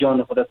جان خودت.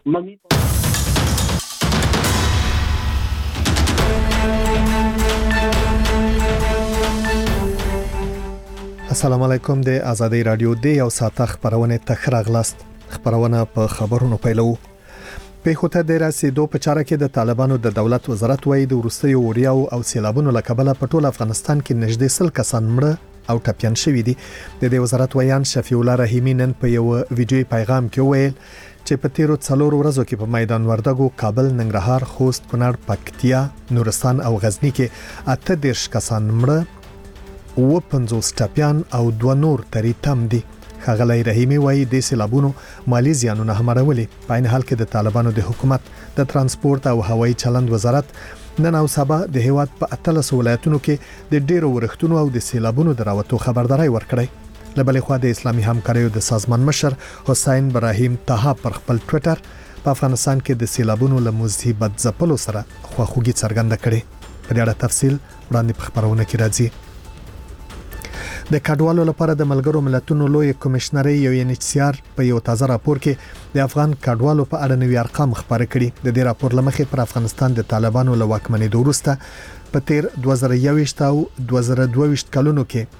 السلام علیکم. د آزادۍ رادیو د یو ساعت خبرونه تخراغلاست. خبرونه په خبرونو پیلو. په خوته د رسیدو په چاره کې د طالبانو د دولت وزارت وایي د وروستیو وریاو او سیلابونو لکبله په ټول افغانستان کې نږدې 100 کسان مړه او ټپيان شوي دي. د دې وزارت ویان شفیع الله رحیمی نن په یو ویډیوي پیغام کې ویل چې په تیرو 4 ورځو کې په میدان وردګو، کابل، ننګرهار، خوست، کونړ، پکتیا، نورستان او غزنی کې 38 کسان مړه او 50 ټپيان او 2 نور تری تم دي. خغلی رحیمی وایي د سیلابونو مالی زیانونه هم راولي. په عین حال کې د طالبانو د حکومت د ترانسپورت او هوایي چلند وزارت نن او سبا د هیواد په 13 ولایتونو کې د ډیرو ورښتونو او د سیلابونو دراوتو خبرداري ورکړي. لبلې خو د اسلامي همکاریو د سازمان مشر حسین ابراهیم طه پر خپل ټوئیټر په افغانستان کې د سیلابونو له مصیبت ځپلو سره خواخوږي څرګنده کړې. په دې اړه تفصیل وړاندې په خبرونه کې راځي. د کډوالو لپاره د ملګرو ملتونو لوی کمشنري UNHCR په یو تازه راپور کې د افغان کډوالو په اړه نوي ارقام خبرې کړي. د دې راپور لمخې پر افغانستان د طالبانو له واکمنۍ وروسته په تیر 2021 او 2022 کلونو کې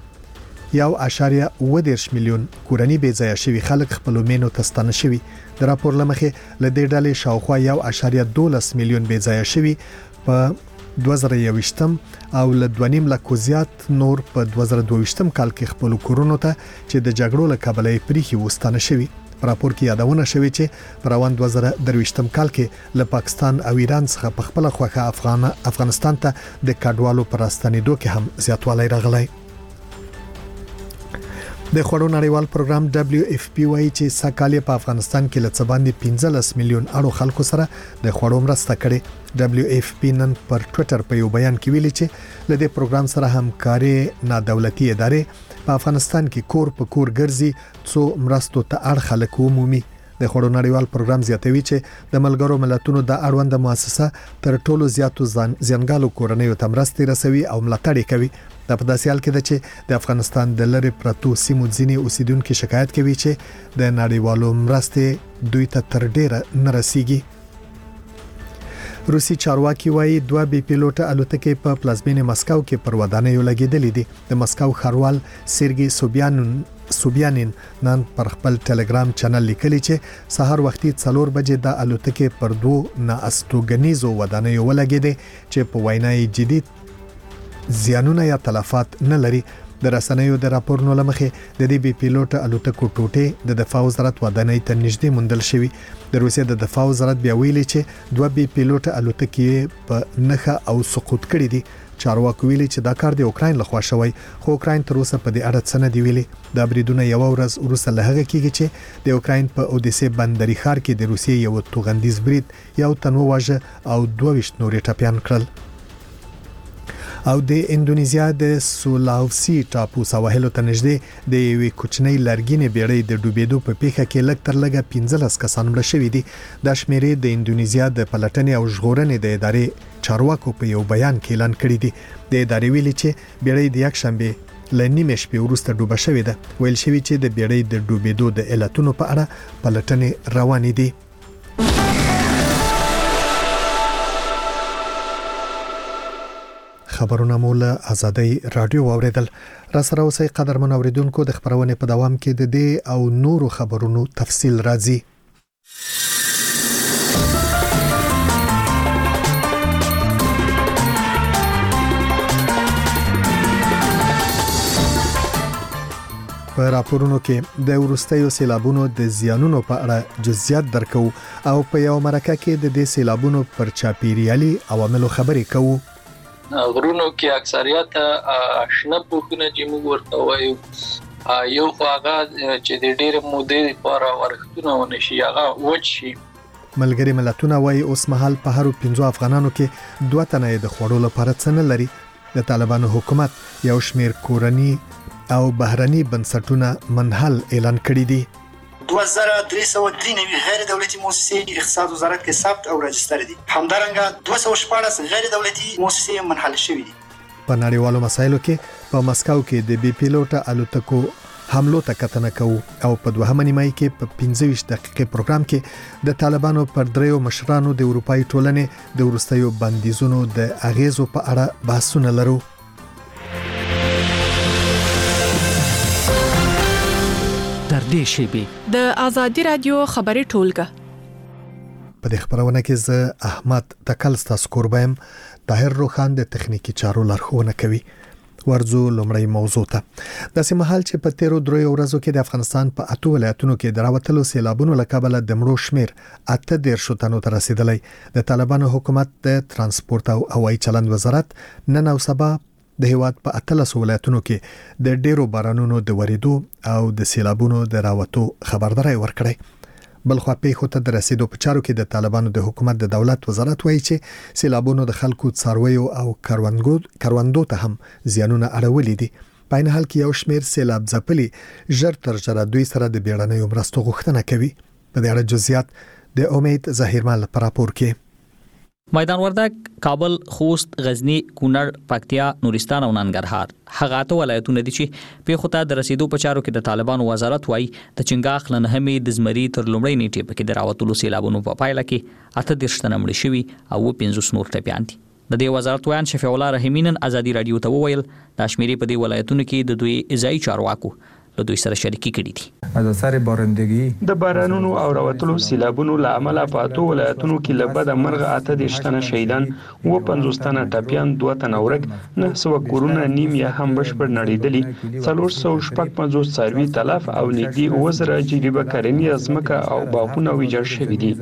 1.8 میلیون کورنۍ بې ځایه شوي خلک خپل مینو ته ستانه شوي. د راپور لمخې له دې ډلې شاوخوا 1.12 میلیون بې ځایه شوي په 2021 او له 2.5 لک زیات نور په 2022 کال کې خپل کورونو ته چې د جګړو له کبله پریخي وستانه شوي. راپور کې یادونه شوې چې په روان 2023 کال کې له پاکستان او ایران څخه په خپل خوخه افغانستان ته د کډوالو پر راستنېدو کې هم زیاتوالی راغلی. د خوړو نړیوال پروګرام WFP وايي چې سکهاله په افغانستان کې له څباندې 15 میلیون اړو خلکو سره د خوړو مرسته کړې. WFP نن پر ټوئیټر په یو بیان کې ویلي چې له دې پروګرام سره همکاري نادولتي ادارې په افغانستان کې کور په کور ګرځي څو مرستو ته اړ خلک ومومي. د خوړو نړیوال پروګرام زیاتوي چې د ملګرو ملتونو د اړوند مؤسسه تر ټولو زیاتو ځنګالو کورنیو ته مرستې رسوي او ملاتړ کوي. د په داسې حال کې ده چې د افغانستان د لری پرتو سیمو ځینی اوسیدونکو شکایت کوي چې د نړیوالو مرستې دوی ته تر ډیره نه رسیږي. روسي چارواکي وايي 2 بي پیلوټ الوتکې په پلازمینه مسکو کې پر ودانیو لګیدلې دي. د مسکو ښاروال سرګي سوبیانین نن پر خپل ټلګرام چینل لیکلی چې سحر وختي 4 بجې د الوتکې پر 2 ناستوګنیزو ودانیو ولګیدې چې په وینای جدید زیانونه یا تلفات نه لري. د رسنیو د راپورونو لمخې د دې بي پیلوټ الوتکو ټوټې د دفاع وزارت ودانۍ ته نږدې موندل شوی. د روسیې د دفاع وزارت بیا ویلي چې 2 بي پیلوټ الوتکې په نخه او سقوط کړي دي. چارواکو ویلي چې دا کار د اوکراین لخوا شوی، خو اوکراین تر اوسه په دې اړه څه نه دی ویلي. دا بریدونه یو ورځ وروسته له هغه کېږي چې د اوکراین په اودیسه بندري ښار کې د روسیې یو توغندیز برید یو تن وواژه او 22 نورې ټپيان کړل. او د اندونیزیا د سولاوسی ټاپو سواحلو ته نږدې د یوې کوچنۍ لرګینې بیړۍ د ډوبېدو په پیښه کې لږ تر لږه 15 کسان مړه شوي دي. دا شمیرې د اندونیزیا د پلټنې او ژغورنې د ادارې چارواکو په یو بیان کې اعلان کړی دی. د ادارې ویلي چې بیړۍ د یکشنبه له نیمه شپې وروسته ډوبه شوې ده. ویل شوی چې د بیړۍ د ډوبېدو د علتونو په اړه پلټنې روانې دي. خبرونه مول آزادۍ رادیو اوریدل. را سره اوسئ قدرمن اوریدونکو. د خبرونه په دوام کې د دې او نورو خبرونو تفصیل راځي. په راپورونو کې د ورستیو سیلابونو د زیانونو په اړه جزئیات درکو او په یو مرکه کې د دې سیلابونو پر چاپیریالي عواملو خبرې کوو. غرونو کې اکثریت شنه پوښونه چې موږ ورته وایو یو خواغه چې د ډېر مودې لپاره ورښتونه ونشي هغه وچی. ملګری ملتونه وايي اوس مهال په هر 15 افغانانو کې 2 تنه د خوړو لپاره څه نه لري. د طالبانو حکومت یو شمیر کورنی او بهرني بنسټونه منحل اعلان کړی دي. 2393 غیر دولتي مؤسسې اقتصاد وزارت کې ثبت او راجستر دي. همدارنګه 214 غیر دولتي مؤسسې منحل شوې دي. په نړیوالو مسایلو کې په مسکو کې د بي پیلوټ الوتکو حملو ته کتنه کوو او په دوهمه نیمایي کې په 15 دقیقې پروګرام کې د طالبانو پر دریو مشرانو د اروپאי ټولنې د ورستیو بندیزونو د اغیزو په اړه بحثونه لرو. تر دې شیبې د آزادي رادیو خبري ټولګه په دې خبرونه کې زه احمد تکل ستاسو کوربم طاهر روخان د تخنیکی چارو لارښوونه کوي. ورزو لومړی موضوع ته د سیمهال چې په 13 ورځو کې د افغانستان په 8 ولایتونو کې دراوتلو سیلابونو لکبل د مړو شمیر 18 تنو ته رسیدلی. د طالبانو حکومت د ترانسپورت او هوایي چلند وزارت نن او سبا د هیواد په 13 ولایتونو کې د ډیرو بارانونو د وریدو او د سیلابونو د راوتو خبرداري ورکړې. بلخوا پیښو ته د رسیدو په چارو کې د طالبانو د حکومت د دولت وزارت وایي چې سیلابونو د خلکو څارویو او کروندو ته هم زیانونه اړولې دي. په عین حال کې یو شمېر سیلاب ځپلي ژر تر ژره دوی سره د بیړنیو مرستو غوښتنه کوي. په دې اړه جزئیات د امید ظاهرمل پر راپور کې. میدان وردګ، کابل، خوست، غزنی، کونړ، پکتیا، نورستان او ننګرهار هغه ته ولایتونه دي چې پیښو ته د رسیدو په چارو کې د طالبانو وزارت وایي د چنګاخ لنهمې د زمري تر لومړۍ نیټې پکې د راوتلو سیلابونو په پایله کې 18 تنه مړه شوي او 50 نور ټپیان دي. د دې وزارت ویان شفیع الله رحیمین ازادي رادیو ته وویل د شمیرې په دې ولایتونو کې د دوی ځای چارواکو له دوی سره شریکي کړې دي. از اثر بارندگی د بارانونو او راوتلو سیلابونو له امله په 8 ولایتونو کې لبد مرغ 18 تنه شهیدان و 50 تنه ټپیان 2 تنه ورګ 900 کورونه نیم یا هم بشپړ نړیدلي 450 څاروي تلف او نږدې 2000 جریبه کرنی ازمکه او باغونه ویجاړ شوي دي.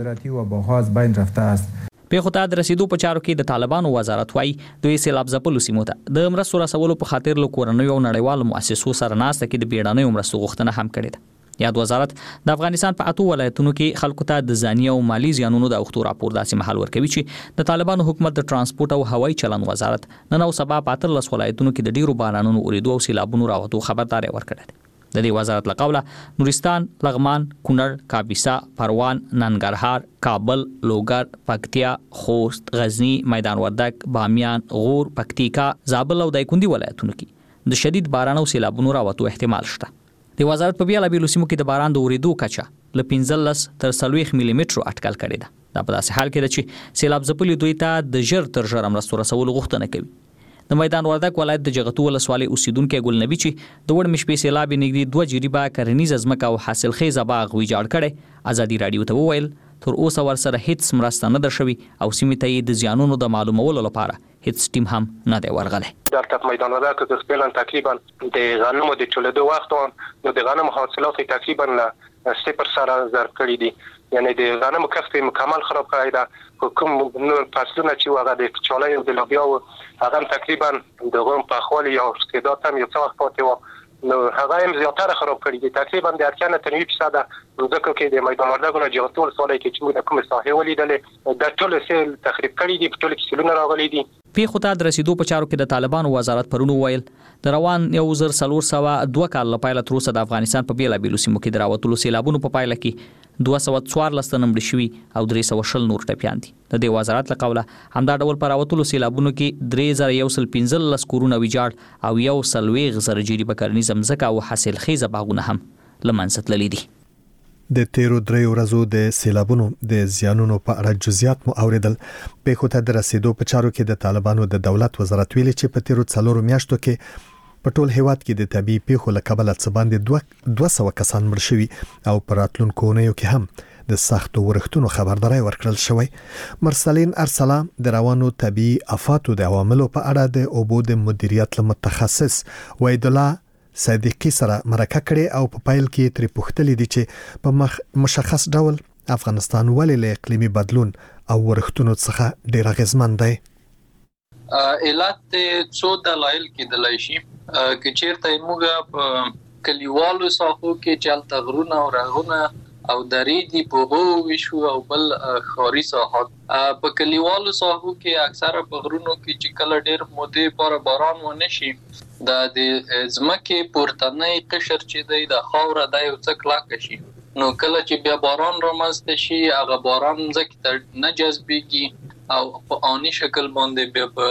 پیښو ته د رسیدو په چارو کې د طالبانو وزارت وایي دوی سیلاب ځپلو سیمو ته د مرستو رسولو په خاطر له کورنیو او نړیوالو مؤسسو سره ناسته کې د بیړنیو مرستو غوښتنه هم کړې ده. یاد وزارت د افغانستان په 8 ولایتونو کې خلکو ته د ځاني او مالی زیانونو د اوختو راپور داسې محل ورکوي چې د طالبانو حکومت د ترانسپورت او هوایي چلند وزارت نن او سبا په 13 ولایتونو کې د ډیرو بارانونو اوریدو او سیلابونو راوتو خبرداري ورکړه. د دې وزارت له قوله نورستان، لغمان، کونړ، کاپیسا، پروان، ننګرهار، کابل، لوګر، پکتیا، خوست، غزنی، میدان وردګ، بامیان، غور، پکتیکا، زابل او دایکندي ولایتونو کې د شدید باران او سیلابونو راوتو احتمال شته. د وزارت په بیلابیلو سیمو کې د باران د اوریدو کچه له 15 تر 40 ملي مترو اټکل کړې ده. دا په داسې حال کې ده چې سیلاب ځپلي دوی ته د ژر تر ژره مرستو رسولو غوښتنه کوي. د میدان وردګ ولایت د جغتو ولسوالۍ اوسیدونکو ګل نبی چې د وړ مشپې سیلاب نږدې 2 جریبه کرنیز ازمکه او حاصلخیزه باغ ویجاړ کړي. ازادي رادیو ته وویل تر اوسه ورسره هیڅ مرسته نه درشوي او سیمې ته د زیانونو د معلومولو لپاره هیڅ ټیم هم نه دی ورغلی. در میدان وردګ که فعلا تقریبا د غنمو د ټولېدو وخت نو د غنمو حاصلات تقریبا 0 سره ضرب کړي دي. یعنی د غنمو کښت مکمل خراب کړی ده. کوم فصلونه چې هغه د چالای او د لوبیا هغه تقریبا د غوم په خولي او استعداد هم یو څه وخت پاتې و نو هغه هم زیاتره خراب کړی دي. تقریبا د ارکان تر 20% ځکه کې د میدان وردګ نه جغتو ولسوالۍ کې چې موږ کوم ساحه ولیدلې د ټول سیل تخریب کړی دي. په ټول کې سیلونه راغلي دي. پیښو ته د رسیدو په چارو کې د طالبانو وزارت پرونو ویل د روان 1402 کال لپاره تر اوسه د افغانستان په بیلابیلو سیمو کې دراوتلو سیلابونو په پایله کې 214 تنه مړه شوي او 320 نور ټپیان دي. د دې وزارت له قوله همدا ډول پر راوتلو سیلابونو کې 3115 کورونه ویجاړ او 1.0 جریبه کرنیز ځمکه او حاصلخیزه باغونه هم له منځه تللي دي. د 13 ورځو د سیلابونو د زیانونو په اړه جزئیات مو اوریدل. پیښو ته د رسیدو په چارو کې د طالبانو د دولت وزارت ویلي چې په 13 میاشتو کې په ټول هیواد کې د طبي پیښو له کبله څه باندې 200 کسان مړ شوي او په راتلونکو اونیو کې هم د سختو ورښتونو خبرداري ورکړل شوی. مرسلین ارسلا د روانو طبي آفاتو د عواملو په اړه د اوبو د مدیریت متخصص وحید الله صدیقی سره مرکه کړې او په پایل کې ترې پوښتلې دي چې په مشخص ډول افغانستان ولې له اقلیمي بدلون او ورښتونو څخه ډېر اغېزمن دی. علت څو دلایل کېدلای شي چې چیرته موږ په کلیوالو ساحو کې چلته غرونه او رغونه او درې دی په وشو او بل خاري ساحات په کلیوالو ساحو کې اکثره په غرونو کې چې کله ډېر مودې پر باران ونه شي د ځمکې پورتنۍ قشر چې دی د خاوره د یو څه کلک شي نو کله چې بیا باران رامنځته شي هغه باران ځکه نه جذبېږي او په آنی شکل باندې بیا په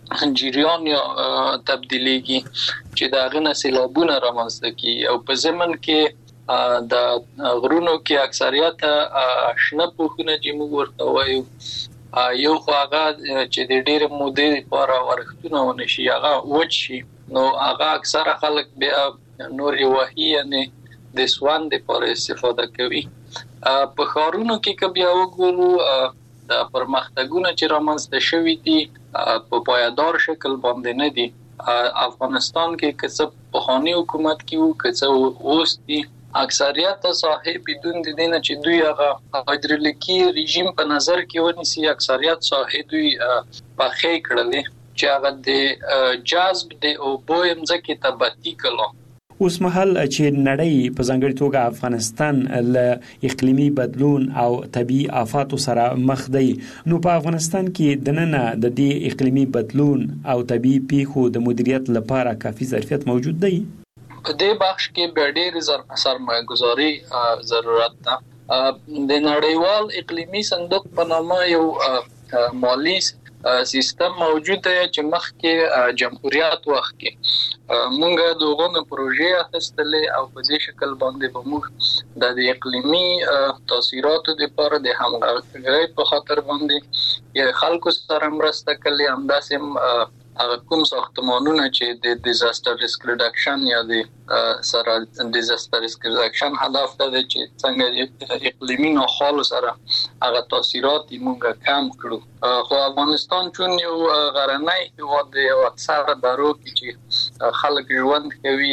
جریان یا تبدیلیږي چې دا غنه سیلابونه رامنځته کی او په زمن کې د غرونو کې اکثریت شنه پوښونه چې موږ ورته وایو یو هغه چې د ډېر مودې لپاره ورختونه ونشي هغه وچی نو هغه اکثره خلک بیا نور وحی یعنی د سوان د پر استفاده کوي په خارونو کې کبیا وګورو د پرمختګونو چې رامنځته شوي دي په پایدار شکل باندې نه دي افغانستان کې کڅ په خاني حکومت کې وو کڅ اوس دي اکثریت ساحې بدون د دینه چې دوی هغه هایدرولیکي رژیم په نظر کې ونیسي اکثریت ساحې دوی په خې کړلې چې هغه د جذب د اوبو مځکه تبتی کړو اوس مهال چې نړۍ په ځانګړي توګه افغانستان له اقلیمي بدلون او طبيعي آفاتو سره مخ دی نو په افغانستان کې د نن د دې اقلیمي بدلون او طبيعي پیښو د مدیریت لپاره کافي ظرفیت موجود دی په دې بخش کې به ډېر سرمایه‌ګذاري ضرورت ده د نړیوال اقلیمي صندوق په نامه یو مالی سیستم موجود دی چې مخکې جمهوریت وخت کې مونږه دغه پروژې اخیستلې او په دې شکل باندې به موږ د اقلیمي تاثیراتو لپاره د همغږۍ په خاطر باندې یا خلکو سره مرسته کوي همداسې کوم ساختمانونه چې د ډیزاستر ریسک ریډکشن یا د سره ډیزاستر ریسک ریډکشن هدف ده چې څنګه اقلیمي ناخوالو سره هغه تاثیرات موږ کم کړو خو افغانستان چون یو غرنی هیواد دی او اکثره درو کې چې خلک ژوند کوي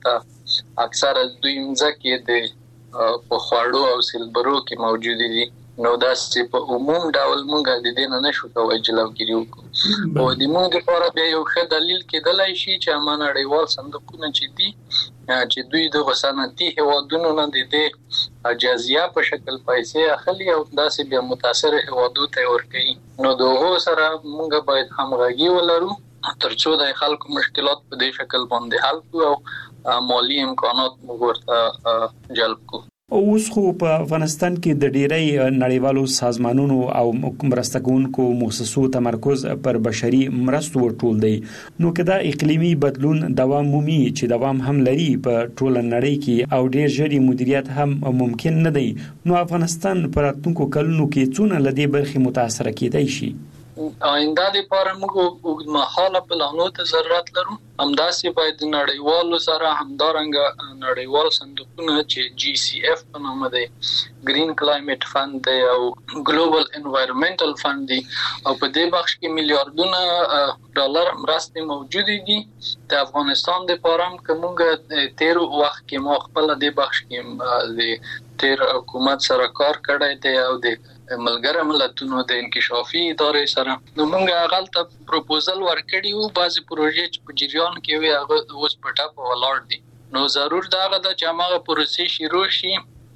هغه اکثره دوی مځکه د په خواړو او سیلبرو کې موجود دي نو دا چې په عموم ډول مونږ د دې نه نشو کوی جلوګیری وکړو او د مونږ لپاره به یو ښه دلیل کېدلای شي چې امانه نړیوال صندوقونه چې دي چې دوی د صنعتي هیوادونو نه د دې جزیه په شکل پیسې اخلي او داسې بیا متاثر هیوادو ته ورکوي نو دغه سره مونږ باید همغږي ولرو ترڅو د خلکو مشکلات په دې شکل باندې حل کړو او مالی امکانات موږ ورته جلب کړو اوس خو په افغانستان کې د ډیری نړیوالو سازمانونو او مرسته کوونکو مؤسسو تمرکز پر بشري مرستو ورټول دی نو کدا اقلیمي بدلون دوام مومي چې دوام هم لري په ټول نړۍ کې او ډیر ژر مدیریت هم ممکن نه دی نو افغانستان پر راتلونکو کلونو کې څونه لدی برخي متاثر کېدای شي آینده لپاره موږ اوږدمهاله پلانونو ته ضرورت لرو همداسې باید نړیوالو سره همدارنګه نړیوال صندوقونه چې جی سی اف په نامه دی گرین کلایمټ فند دی او ګلوبل انوایرنمنټل فند دی او په دې بخش کې میلیارډونه ډالر مرستې موجود دي د افغانستان لپاره هم کومه تیر وخت کې مو خپل دې بخش کې د تیر حکومت سره کار کړی دی او د ملګری ملتونو د انکشافي ادارې سره نو موږ هغه ته پروپوزل ورکړی وو بعضی پروژې چې په جریان کې وي هغه اوس په ټاپ ولاړ دي نو ضرور دا غدا چې هغه پروسې شروع شي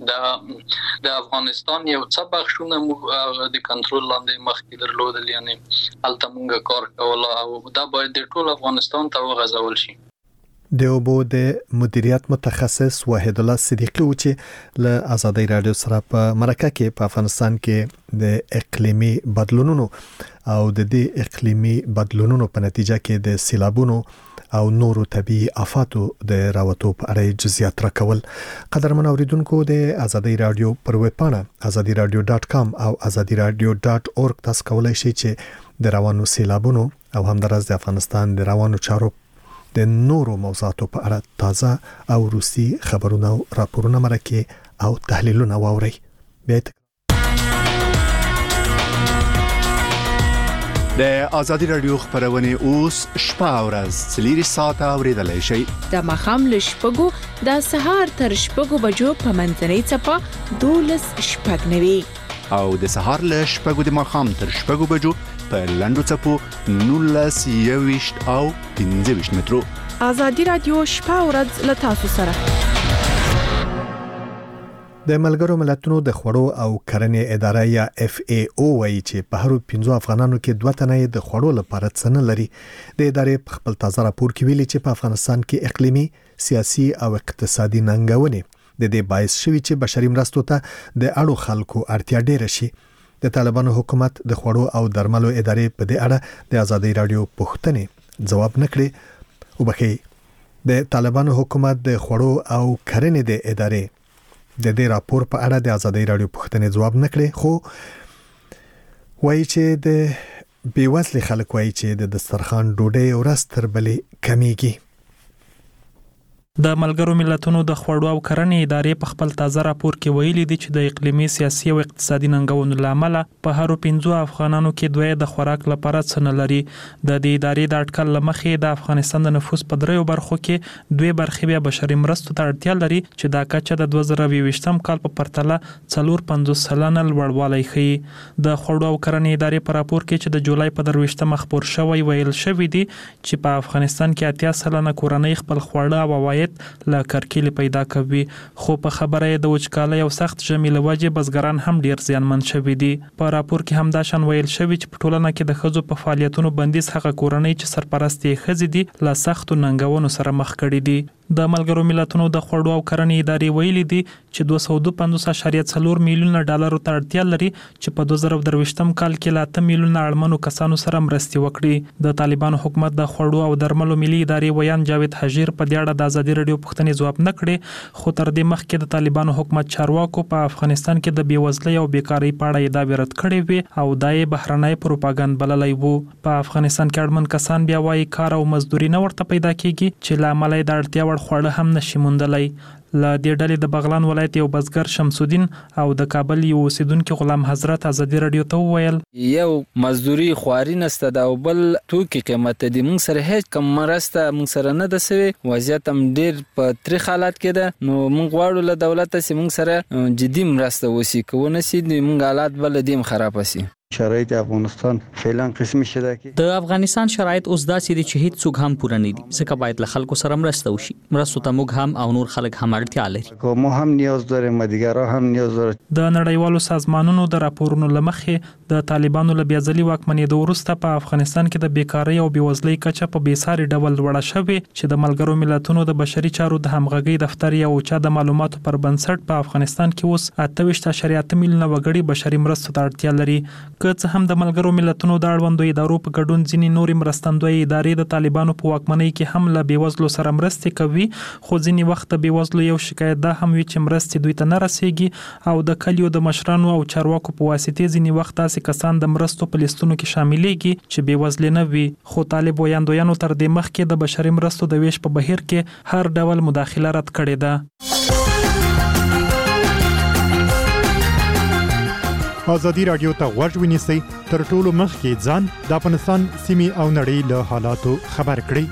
د افغانستان یو څه بخښونه موږ د کنټرول لاندې مخکې درلودل یعنی الته موږ کار کوله او دا باید د ټول افغانستان ته وغځول شي د اوبو د مدیریت متخصص وحید الله صدیقی و چې له آزادۍ رادیو سره په مرکه کې په افغانستان کې د اقلیمي بدلونونو او د دې اقلیمي بدلونونو په نتیجه کې د سیلابونو او نورو طبيعي آفاتو د راوتو په اړه جزئیات راکول قدرمن اوریدونکو د آزادۍ رادیو پر ویب پاڼه azadiradio.com او azadiradio.org تاسو کولای شئ چې د روانو سیلابونو او همدارس د افغانستان د روانو چارو د نورو موضوعاتو په اړه تازه او روسي خبرونه او راپورونه مرکه او تحلیلونه واورئ. د آزادی رادیو خبرونه اوس شپه او ورځ 3 ساعته اوریدلای شئ. د مخام لشپګو د سهار تر شپګو بجو په منځنۍ چپه 12 شپږ او د سهار لشپګو د مخام تر شپګو بجو په لندو چپو 19 او 15 مترو. آزادی رادیو شپه او ورځ له تاسو سره. د ملګرو ملتونو د خوړو او کرنې اداره یا FAO وایي چې په هر 15 افغانانو کې 2 تنه د خوړو لپاره څه نه لري. د ادارې په خپل تازه راپور کې ویلي چې په افغانستان کې اقلیمي، سیاسي او اقتصادي ننګونې د دې باعث شوي چې بشري مرستو ته د اړو خلکو اړتیا ډېره شي. د طالبانو حکومت د خوړو او درملو ادارې په دې اړه د ازادي رادیو پوښتنې جواب نکړي. وبخي د طالبانو حکومت د خوړو او کرنې د ادارې د دې راپور په اړه د ازادي رادیو پوښتنې جواب نکړي، خو وایي چې د بیوزلي خلک وایي چې د دسترخوان ډوډۍ ورځ تر بلې کمیږي. د ملګرو ملتونو د خوړو او کرنې ادارې په خپل تازه راپور کې ویلي دي چې د اقلیمي سیاسي او اقتصادي ننګونو لامل په هر 5 افغانانو کې دوی د خوراک لپاره څه نه لري. د دې ادارې د اټکل لمخې د افغانستان د نفوس په 3 برخو کې 2 برخې بیا بشري مرستو ته اړتیا لري چې دا کچه د 2020 کال په پرتله 450 سلنه لوړوالی ښيي. د خوړو او کرنې ادارې په راپور کې چې د جولای په 23 خبر شوی ویل شوی دی چې په افغانستان کې 80 سلنه کورنۍ خپل خواړه او عواید له کرکیلې پیدا کوي، خو په خبره د وچکالۍ او سخت ژمي له وجې بزګران هم ډیر زیانمن شوي دي. په راپور کې هم دا شان ویل شوی چې په ټولنه کې د ښځو په فعالیتونو بندیز هغه کورنۍ چې سرپرست یې ښځې دي له سختو ننګونو سره مخ کړي دي. د ملګرو ملتونو د خوړو او کرنې ادارې ویلي دي چې 252.4 میلیونه ډالر ته اړتیا لري چې په 2023 کال کې له 8 میلیونه اړمنو کسانو سره مرستې وکړي. د طالبانو حکومت د خوړو او درملو ملي ادارې ویان جاوید حجیر په دې اړه د ازادي رادیو پوښتنې جواب نه کړي، خو تر دې مخکې د طالبانو حکومت چارواکو په افغانستان کې د بیوزلۍ او بیکاری په اړه ادعا رد کړې وي او دا یې بهرنۍ پروپاګاندا بللی وو. په افغانستان کې اړمن کسان بیا وايي کار او مزدوري نه ورته پیدا کیږي چې له امله د اړتیا وړ خوړه هم نشي موندلای. له دې ډلې د بغلان ولایت یو بزګر شمس الدین او د کابل یو اوسیدونکو غلام حضرت ازادي رادیو ته وویل یو مزدوري خواري نسته دا او بل توکي قیمت دي، موږ سره هیڅ کم مرسته موږ سره نه ده سوي، وضعیت هم ډیر په تریخ حالات کې ده. نو موږ غواړو له دولت سره موږ سره جدي مرسته وشي، کو نه سي موږ حالات بل دیم خراب شي. شرایط افغانستان فعلا قسمي شته کې د افغانستان شرایط اوس داسې دي چې هیڅ څوک هم پوره نه دي، ځکه باید له خلکو سره مرسته وشي. مرستو ته موږ هم او نور خلک هم اړتیا لري، کوم هم نیاز داریم، مدیګرا هم نیاز داره. د نړیوالو سازمانونو د راپورونو لمخې د طالبانو له بیازلي واکمنېدو وروسته په افغانستان کې د بیکاری او بیوزلۍ کچه په بیساري ډول لوړه شوې چې د ملګرو ملتونو د بشري چارو د همغږۍ دفتر یا اوچا د معلوماتو پر بنسټ په افغانستان کې اوس 28.8 میلیونه وګړي بشري مرستو ته اړتیا لري. که څه هم د ملګرو ملتونو د اړوندو ادارو په ګډون ځینې نورې مرستندوی ادارې د طالبانو په واکمنۍ کې هم له بیوزلو سره مرستې کوي، خو ځینې وخت د بیوزلو یو شکایت دا هم وي چې مرستې دوی ته نه رسیږي او د کلیو د مشرانو او چارواکو په واسطه ځینې وخت تاسې کسان د مرستو په لیستونو کې شاملېږي چې بیوزل نه وي. خو طالب ویاندویانو تر دې مخکې د بشري مرستو د ویش په بهیر کې هر ډول مداخله رد کړې ده. ازادي رادیو ته غوږ ونیسئ، تر ټولو مخکې ځان د افغانستان سیمې او نړۍ له حالاتو خبر کړئ.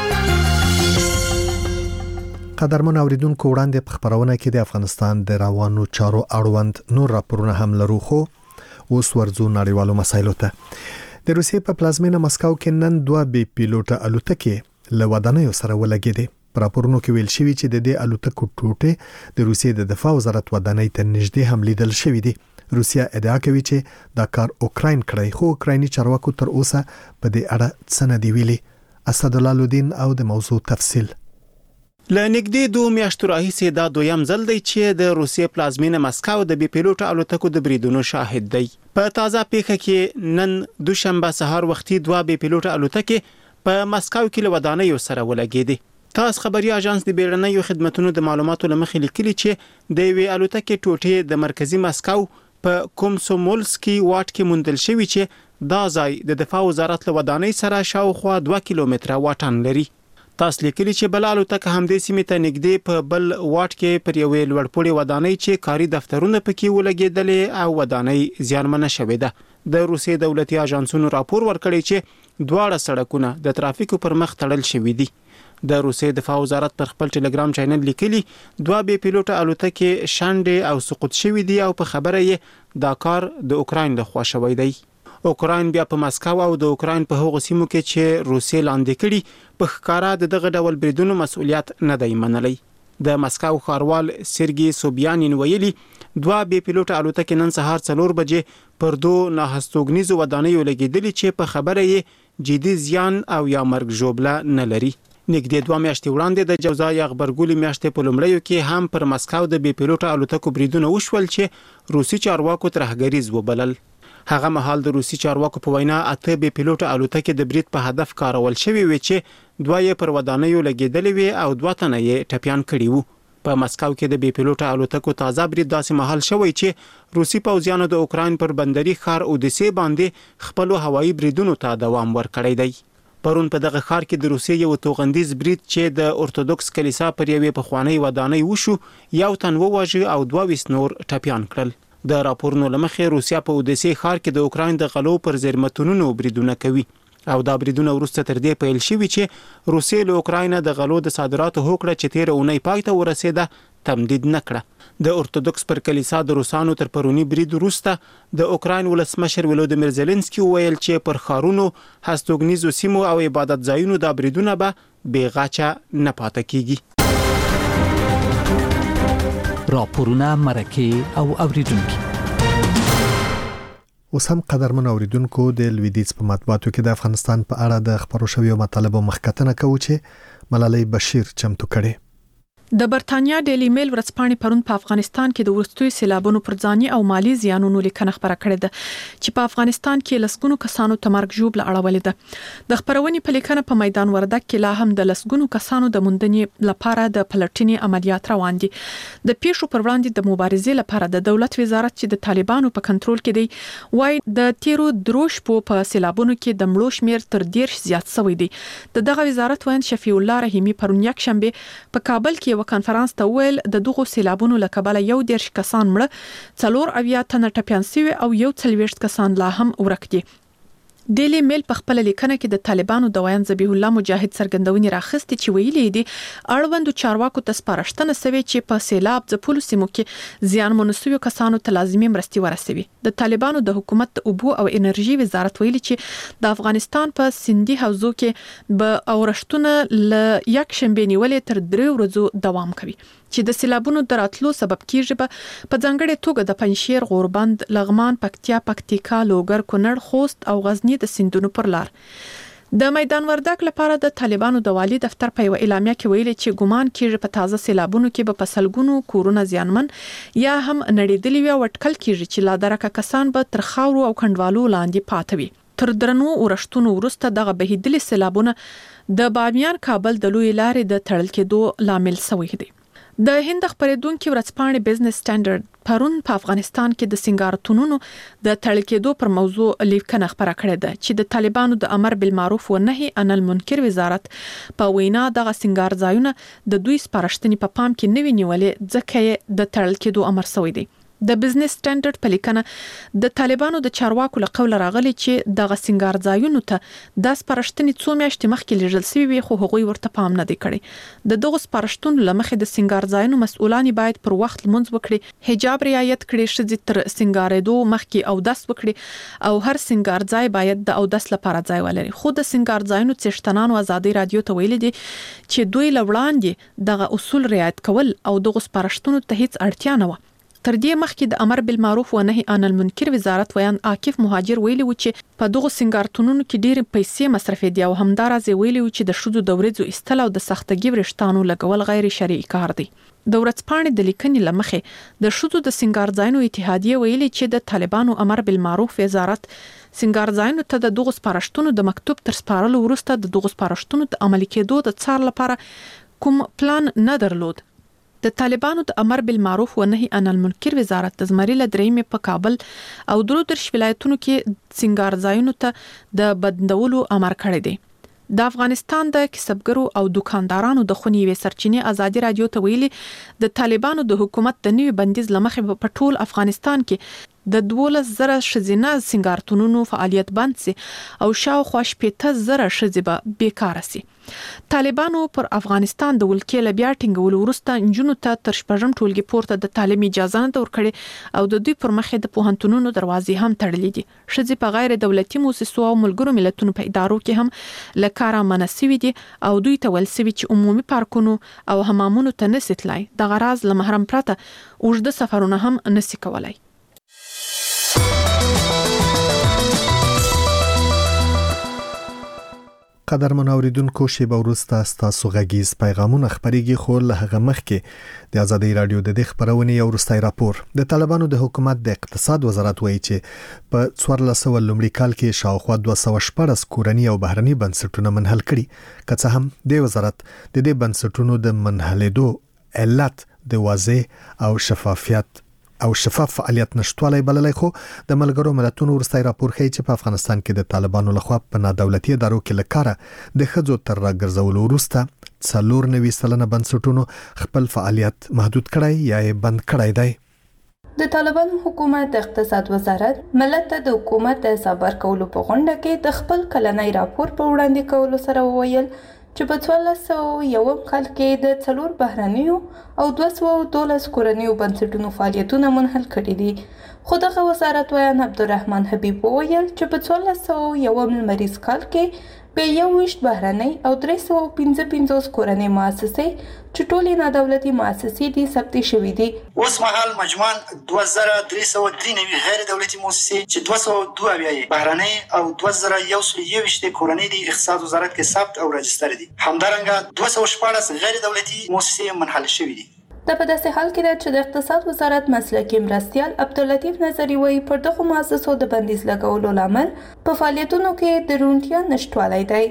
قدرمن اوریدونکو، وړاندې په خبرونه کې د افغانستان د روانو چارو اړوند نور راپورونه هم لرو، خو اوس ورځو نړیوالو مسایلو ته. د روسیې په پلازمینه مسکو کې نن 2 بي پیلوټه الوتکې له ودانیو سره ولګېدې. په راپورونو کې ویل شوی چې د دې الوتکو ټوټې د روسیې د دفاع وزارت ودانۍ ته نږدې هم لیدل شوې دي. روسیا ادعا کوي چې دا کار اوکراین کړی، خو اوکرایني چارواکو تر اوسه په دې اړه څه نه دی ویلي. اسدالله لودین او د موضوع تفصیل. لنګدې 2 میاشتو راهیسې دا دویم ځل دی چې د روسیې پلازمینه مسکو د بي پیلوټ الوتکو د بریدونو شاهد دی. په تازه پیښه کې نن دوشنبه سهار وختي 2 بي پیلوټ الوتکې په مسکو کې له ودانیو سره ولګېدې. تاس خبري اژانس د بیړنیو خدماتو د معلوماتو لمخې لیکلي چې د وی الوتکې ټوټې د مرکزی مسکو په کومسومولسکي واټ کې موندل شوی چې دا ځای د دفاع وزارت له ودانۍ سره شاوخوا 2 کیلومتره واټن لري. تاسو لیکلي چې بل الوتکه همدې سیمې ته نږدې په بل واټ کې پر یوې لوړپوړي ودانۍ چې کاري دفترونه پکې ولګېدلې او ودانۍ زیانمنه شوې ده. د روسیې دولتي اژانسونو راپور ورکړی چې دواړه سړکونه د ترافیکو پر مخ تړل شوي دي. د روسیې دفاع وزارت پر خپل ټلګرام چینل لیکلي 2 بي پیلوټه الوتکې شانډې او سقوط شوې دي او په خبره یې دا کار د اوکراین لخوا شوی دی. اوکراین بیا په مسکو او د اوکراین په هغو سیمو کې چې روسیې لاندې کړي په ښکارا دغه ډول بریدونو مسؤلیت نه دی منلی. د مسکو ښاروال سرګي سوبیانین ویلي 2 بي پیلوټه الوتکې نن سهار 4 بجې پر 2 ناهستوګنیزو ودانیو لګېدلې چې په خبره یې جدي زیان او یا مرګ ژوبله نه لري. نږدې 2 میاشتې وړاندې د جوزای خبرګولي میاشتې په لومړیو کې هم پر مسکو د بي پیلوټه الوتکو بریدونه وشول چې روسي چارواکو ترهګریز وبلل. هغه مهال د روسي چارواکو په وینا 8 بې پیلوټه الوتکې د برید په هدف کارول شوې وي چې 2 یې پر ودانیو لګیدلې وي او 2 تنه یې ټپيان کړي وو. په مسکو کې د بې پیلوټه الوتکو تازه برید داسې مهال شوی چې روسي پوځیانو د اوکراین پر بندري ښار اودیسه باندې خپل هوایي بریدونو ته دوام ورکړی دی. پرون په دغه ښار کې د روسیې یو توغندیز برید چې د اورتودوکس کلیسا پر یوې پخوانی ودانۍ وشو، یو تن وواژه او 22 نور ټپيان کړل. د راپورونو لمخې روسیا په اودیسه ښار کې د اوکراین د غلو پر زیرمتونونو بریدونه کوي او دا بریدونه وروسته تر دې پیل شوي چې روسیې له اوکراین د غلو د صادراتو هوکړه چې تیر اونۍ پای ته ورسېده تمدید نکړه. د اورتودوکس پر کلیسا د روسانو تر پرونی برید وروسته د اوکراین ولسمشر ولودیمیر زيلنسکي ویل چې پر خارونو، هستوګنیزو سیمو او عبادت ځایونو د بریدونه به بې غاچه نه پاتې کیږي. راپورونه مرکه او اوریدونکو. اوس هم قدرمن اوریدونکو د لویدیز په مطبوعاتو کې د افغانستان په اړه د خبرو شویو مطالبو مخکتنه کوي چې ملالۍ بشیر چمتو کړي. د برتانیا ډیلی میل ورځپاڼې پرون په افغانستان کې د وروستیو سیلابونو پر ځاني او مالی زیانونو لیکنه خبره کړې ده چې په افغانستان کې لسګونو کسانو ته مرګ ژوبله اړولې ده. د خبرونې په لیکنه په میدان وردګ کې لا هم د لسګونو کسانو د موندنې لپاره د پلټنې عملیات روان دي. د پیښو پر وړاندې د مبارزې لپاره د دولت وزارت چې د طالبانو په کنټرول کې دی وايي د تیرو دروش په سیلابونو کې د مړو شمیر تر 10 زیات شوی دی. دغه وزارت وایي شفیع الله رحیمی پرون یک شنبه په کابل کې یو کانفرنس ته ویل د دغو سیلابونو له کبله 11 کسان مړه، 4 تنه ټپيان شوي او 40 کسان لا هم ورک دي. ډیلی میل په خپل لیکنه کې د طالبانو د ویان ذبیح الله مجاهد څرګندونې راخستې چې ویلي دي اړوندو چارواکو ته سپارښتنه شوې چې په سیلاب ځپلو سیمو کې زیانمن شویو کسانو ته لازمي مرستې ورسوي. د طالبانو د حکومت د اوبو او انرژي وزارت ویلي چې د افغانستان په سندي حوزو کې به اورښتونه ل یک شنبه نیولې تر 3 ورځې دوام کوي چې د سیلابونو دراتلو سبب کیږي. په ځانګړي توګه د پنځشیر، غوربند، لغمان، پکتیا، پکتیکا، لوګر، کونړ، خوست او غزنی د سیندونو پر لار. د میدان وردګ لپاره د طالبانو د والی دفتر په یو اعلامیه کې ویلي چې ګومان کیږي په تازه سیلابونو کې به فصلګونو کورونه زیانمن یا هم نړیدلي وي او اټکل کیږي چې لا درکه کسان به تر خاورو او کندوالو لاندې پاتې وي. تر درنو ورښتونو وروسته دغه بهیدلي سیلابونه د بامیان کابل د لوی لارې د تړل کېدو لامل شوی دی. د هند خبرېدونکو ورځپاڼې بزنس سټانډرډ پرون په افغانستان کې د سنگارتونونو د تړل کېدو پر موضوع لیکنه خبره کړې ده چې د طالبانو د امر بالمعروف و نهي عن المنکر وزارت په وینا دغه سنگار ځایونه د دوی سپارښتنې په پام کې نه وي نیولې ځکه د تړل کېدو امر شوی دی. د بزنس سټانډرډ په لیکنه د طالبانو د چارواکو له قوله راغلي چې دغه سنگار ځایونو ته د سپارښتنې 2 میاشتې مخکې لیږل شوی وي خو هغوی ورته پام نه دی کړی. د دغه سپارښتنو لمخې د سنگار ځایونو مسؤلان باید پر وخت لمونځ وکړي، حجاب رعایت کړي، شذ تر سنگارېدو مخکې او داس وکړي او هر سنگار ځای باید د او داس لپاره ځای ولري. خو د سنگار ځایونو څښتنانو ازادي رادیو ته ویلي دي چې دوی لوړاندې دغه اصول رعایت کول او دغه سپارښتنو ته هیڅ اړتیا نه و. تر دې مخکې د امر بالمعروف و نهي عن المنکر وزارت ویان عاکف مهاجر ویلي و چې په دغه سنگارتونونو کې ډېر پیسې مصرفې دي او همدارز ویلي و چې د شذو د ورځو استل او د سختګي ورشتانو لګول غیر شرعي کار دی. د ورځپاڼې د لیکنې لمخې د شذو د سنگار ځایونو اتحادیه ویلي چې د طالبانو امر بالمعروف وزارت سنگار ځایونو ته د دغه سپارښتنو د مکتوب تر سپارلو وروسته د دغه سپارښتنو د عملي کېدو د څار لپاره کوم پلان نه درلود. د طالبانو د امر بالمعروف و نهي عن المنکر وزارت د زمري له درېمې په کابل او درو درش ولایتونو کې سنگار ځایونو ته د بندولو امر کړی دی. د افغانستان د کسبګرو او دکاندارانو د خونی وی سرچینې ازادي رادیو ته ویلي د طالبانو د حکومت د نوي بندیز لمخې په ټول افغانستان کې د 12,000 شزینه سنگارتونونو فعالیت بند سي او شاوخوا 15,000 شزې به بیکاره سي. طالبانو پر افغانستان د ولکې له بیا ټینګولو وروسته انجونو ته تر شپږم ټولګي پورته د تعلیم اجازه نه ورکړي او د دوی پر مخې د پوهنتونونو دروازې هم تړلې دي. شزې په غیر دولتي مؤسسو او ملګرو ملتونو په ادارو کې هم لکاره منسوي دي او دوی ته ولسوي چې عمومي پارکونو او حمامونو ته نسیتلای د غراز له محرم پرته اوږده سفرونه هم نسی کولای. قدرمن اوریدونکو شیبه وروسته ستاسو غږیز پیغامونه خبريږي خو له هغه مخکې د ازادي رادیو د خبرونې یو وروستي راپور د طالبانو د حکومت د اقتصاد وزارت وایي چې په 1400 لومړي کال کې شاوخوا 214 کورنی او بهرني بنسټونه منحل کړي که څه هم د وزارت د دې بنسټونو د منحلېدو علت د واضح او شفاف فعالیت نشټوالي بللای خو د ملګرو ملتونو ورستای راپور ښیي چې په افغانستان کې د طالبانو لخوا په نادولتي ادارو کې لکاره د خځو تر راګرځولو وروسته 94% بنسټونو خپل فعالیت محدود کړی یا بند کړی دی. د طالبانو حکومت د اقتصاد وزارت ملت ته د حکومت د حساب ورکولو په غونډه کې د خپل کلنۍ راپور په وړاندې کولو سره وویل چې په 1401 کال کې د 4 بهرنیو او 212 کورنیو بنسټونو فعالیتونه منحل کړي دي. خو دغه وزارت وایي عبدالرحمن حبیب وویل چې په 1401 لمریز کال کې به 21 بهرنۍ او 355 کورنۍ مؤسسې چې ټولې نادولتي مؤسسې دي ثبت شوې دي. اوس مهال مجموعاً 2393 غیر دولتي مؤسسې چې 202 بهرنۍ او 2121 کورنۍ د اقتصاد وزارت کې ثبت او راجستر دي. همدارنګه 214 غیر دولتي مؤسسې منحل شوې دي. دا په داسې حال کې ده چې د اقتصاد وزارت مسلکي مرستیال عبداللطیف نظری وایي پر دغه مؤسسو د بندیز لګولو لامل په فعالیتونو کې د روڼتیا نشټوالی دی.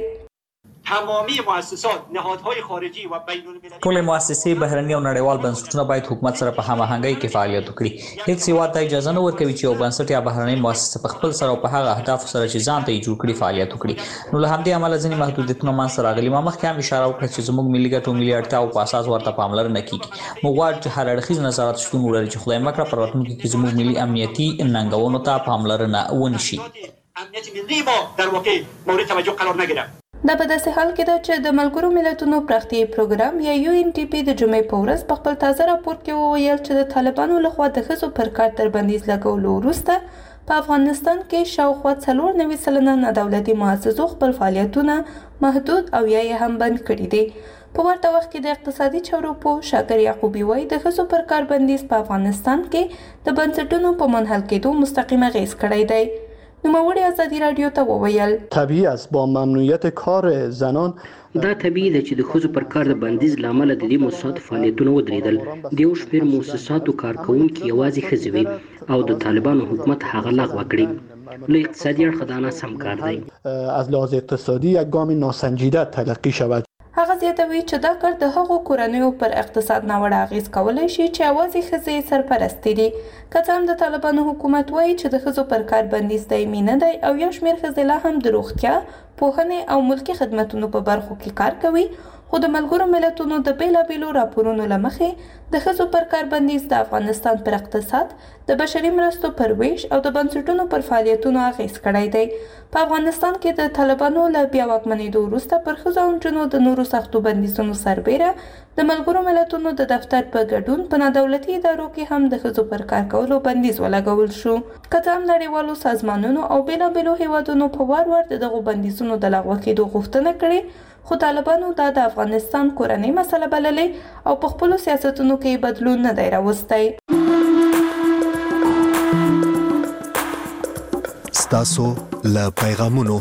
تمامی مؤسسات نهادهای خارجی و بین المللی ټول مؤسسې بهرني او نړیوال بنسټونه باید حکومت سره په هماهنګۍ کې فعالیت وکړي. هیڅ هیواد ته اجازه نه ورکوي چې یو بنسټ یا بهرني مؤسسه په خپل سره او په هغه اهداف سره چې ځان ته یې جوړ کړي فعالیت وکړي. نو له همدې امله ځینې محدودیتونه منځته راغلي. ما مخکې هم اشاره وکړه چې زموږ ملي ګټو ملي اړتیاو په اساس ورته پاملرنه کیږي. موږ غواړو چې هر اړخیز نظارت شتون ولري چې خدای مکړه په راتلونکي کې زموږ ملي امنیتي ننګونو ته پاملرنه ونشي. امنیت ملی ما در واقع مورد توجه قرار نگیره. دا په داسې حال کې ده چې د ملګرو ملتونو پراختیایي پروګرام یا UNDP د جمعې په ورځ په خپل تازه راپور کې وویل چې د طالبانو لخوا د ښځو پر کار تر بندیز لګولو وروسته په افغانستان کې شاوخوا 94% نادولتي مؤسسو خپل فعالیتونه محدود او یا یې هم بند کړي دي. په ورته وخت کې د اقتصادي چارو پوه شاکر یعقوبي وایي د ښځو پر کار بندیز په افغانستان کې د بنسټونو په منحل کېدو مستقیم اغیز کړی دی. نوموړي ازادي رادیو ته وویل طبیعي است با ممنوعیت کار زنان دا طبیعي ده چې د ښځو پر کار د بندیز لامل د دې مؤسساتو فعالیتونه ودرېدل. د یو شمېر مؤسساتو کارکونکي یوازې ښځې وي او د طالبانو حکومت هغه لغوه کړي. له اقتصادي اړخه دا ناسم کار دی. از لحاظ اقتصادی یک گام ناسنجیده تلقی شود. هغه زیاتوي چې دا کار د هغو کورنیو پر اقتصاد ناوړه اغیز کولی شي چې یوازې ښځې سرپرستې دي. که څه هم د طالبانو حکومت وایي چې د ښځو پر کار بندیز دایمي نه دی او یو شمېر ښځې لا هم د روغتیا، پوهنې او ملکي خدمتونو په برخو کې کار کوي، خو د ملګرو ملتونو د بیلابیلو راپورونو له مخې د ښځو پر کار بندیز د افغانستان پر اقتصاد، د بشري مرستو پر ویش او د بنسټونو پر فعالیتونو اغیز کړی دی. په افغانستان کې د طالبانو له بیا واکمنېدو وروسته پر ښځو او نجونو د نورو سختو بندیزونو سربیره د ملګرو ملتونو د دفتر په ګډون په نادولتي ادارو کې هم د ښځو پر کار کولو بندیز ولګول شو. که څه هم نړیوالو سازمانونو او بیلابیلو هیوادونو په وار وار د دغو بندیزونو د لغوه کېدو غوښتنه کړې، خو طالبانو دا د افغانستان کورنۍ مسله بللې او په خپلو سیاستونو کې بدلون نه دی راوستی. ستاسو له پیغامونو.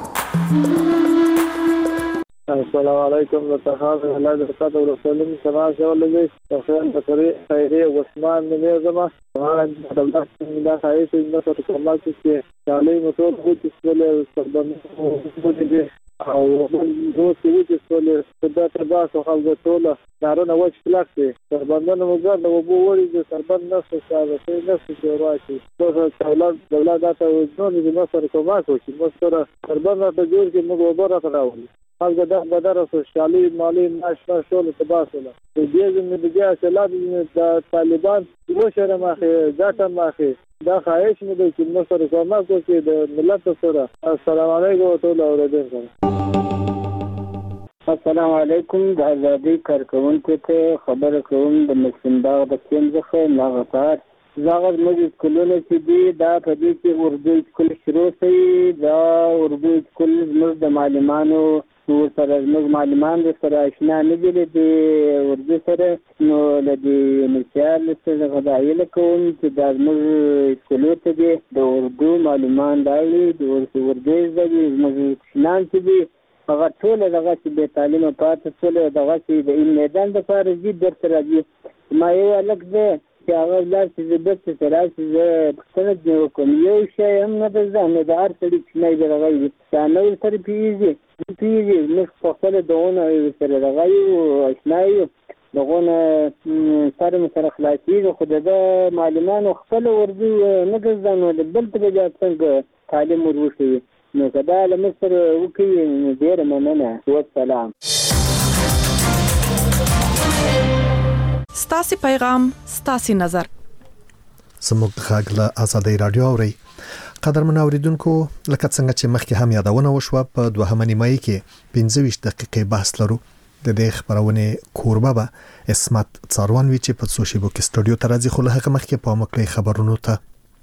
السلام علیکم لطفاً الله دې تاسو ورسولم سما شولې تخیل بصری خیری عثمان نمیزما وانا دولت دا خایي چې نو څه کومه چې چالي موټر خو چې څه د او دوی چې څول د تاسو خلک ټول کارونه وښ پلاکتي سربندانو موږ د وبو وړي د سربند نفس سره چې راځي څو دولت دا ته نو د مصر کومه کوي مصر سربند ته جوړ کې موږ وبره راوړي هغه د بدر سوشالي مالی ناشنا شول تباسله د دې زموږ د اصلاح د طالبان مشر ماخه ځاته ماخه دا خواهش مې دی چې موږ سره کومه کوي د ملت سره. السلام علیکم ټول اوریدونکو. السلام علیکم. د ازادي کارکونکو ته خبره کوم د مسلم باغ د کیندخه نغفار زاغر مجلس کلونه چې دی دا په دې کې اردو سکول شروع شي. دا اردو سکول زموږ د معلمانو سره زموږ معلمان سره آشنا نه دي د اردو سره، نو له دې مثال سره غواړم کوم چې دا زموږ سکول ته دی د اردو معلمان دی د اردو زده زموږ شنان چې دی هغه ټول دغه چې به تعلیم پاتې ټول دغه چې د علم میدان د فارغ دي درته راځي ما یو الګ ده چې هغه لار چې د بس سره چې پښتنه دی کوم یو شی هم نه ده ځنه د هر څړي چې نه دی راغلی دا نو سره پیږي نو په خپل دونه سره راغلی او اشنایو دغه سره خلاصي خو د معلوماتو خپل ورځي نه ګرځانو د بل په ځای څنګه تعلیم وروشي نو دا له مصر وکي ډیر مننه والسلام. ستاسي پیغام ستاسي نظر زموږ غږ له آزادۍ رادیو اوري. قدرمن اوریدونکو لکه څنګه چې مخکې هم یادونه وشوه په 2 نیمایي کې 15 دقیقې بحث لرو. د دې خبرونه کوربه به اسمت څاروان وی چې په سوشي بو کې سټوډیو ته راځي خو له هغه مخکې په مکلې خبرونو ته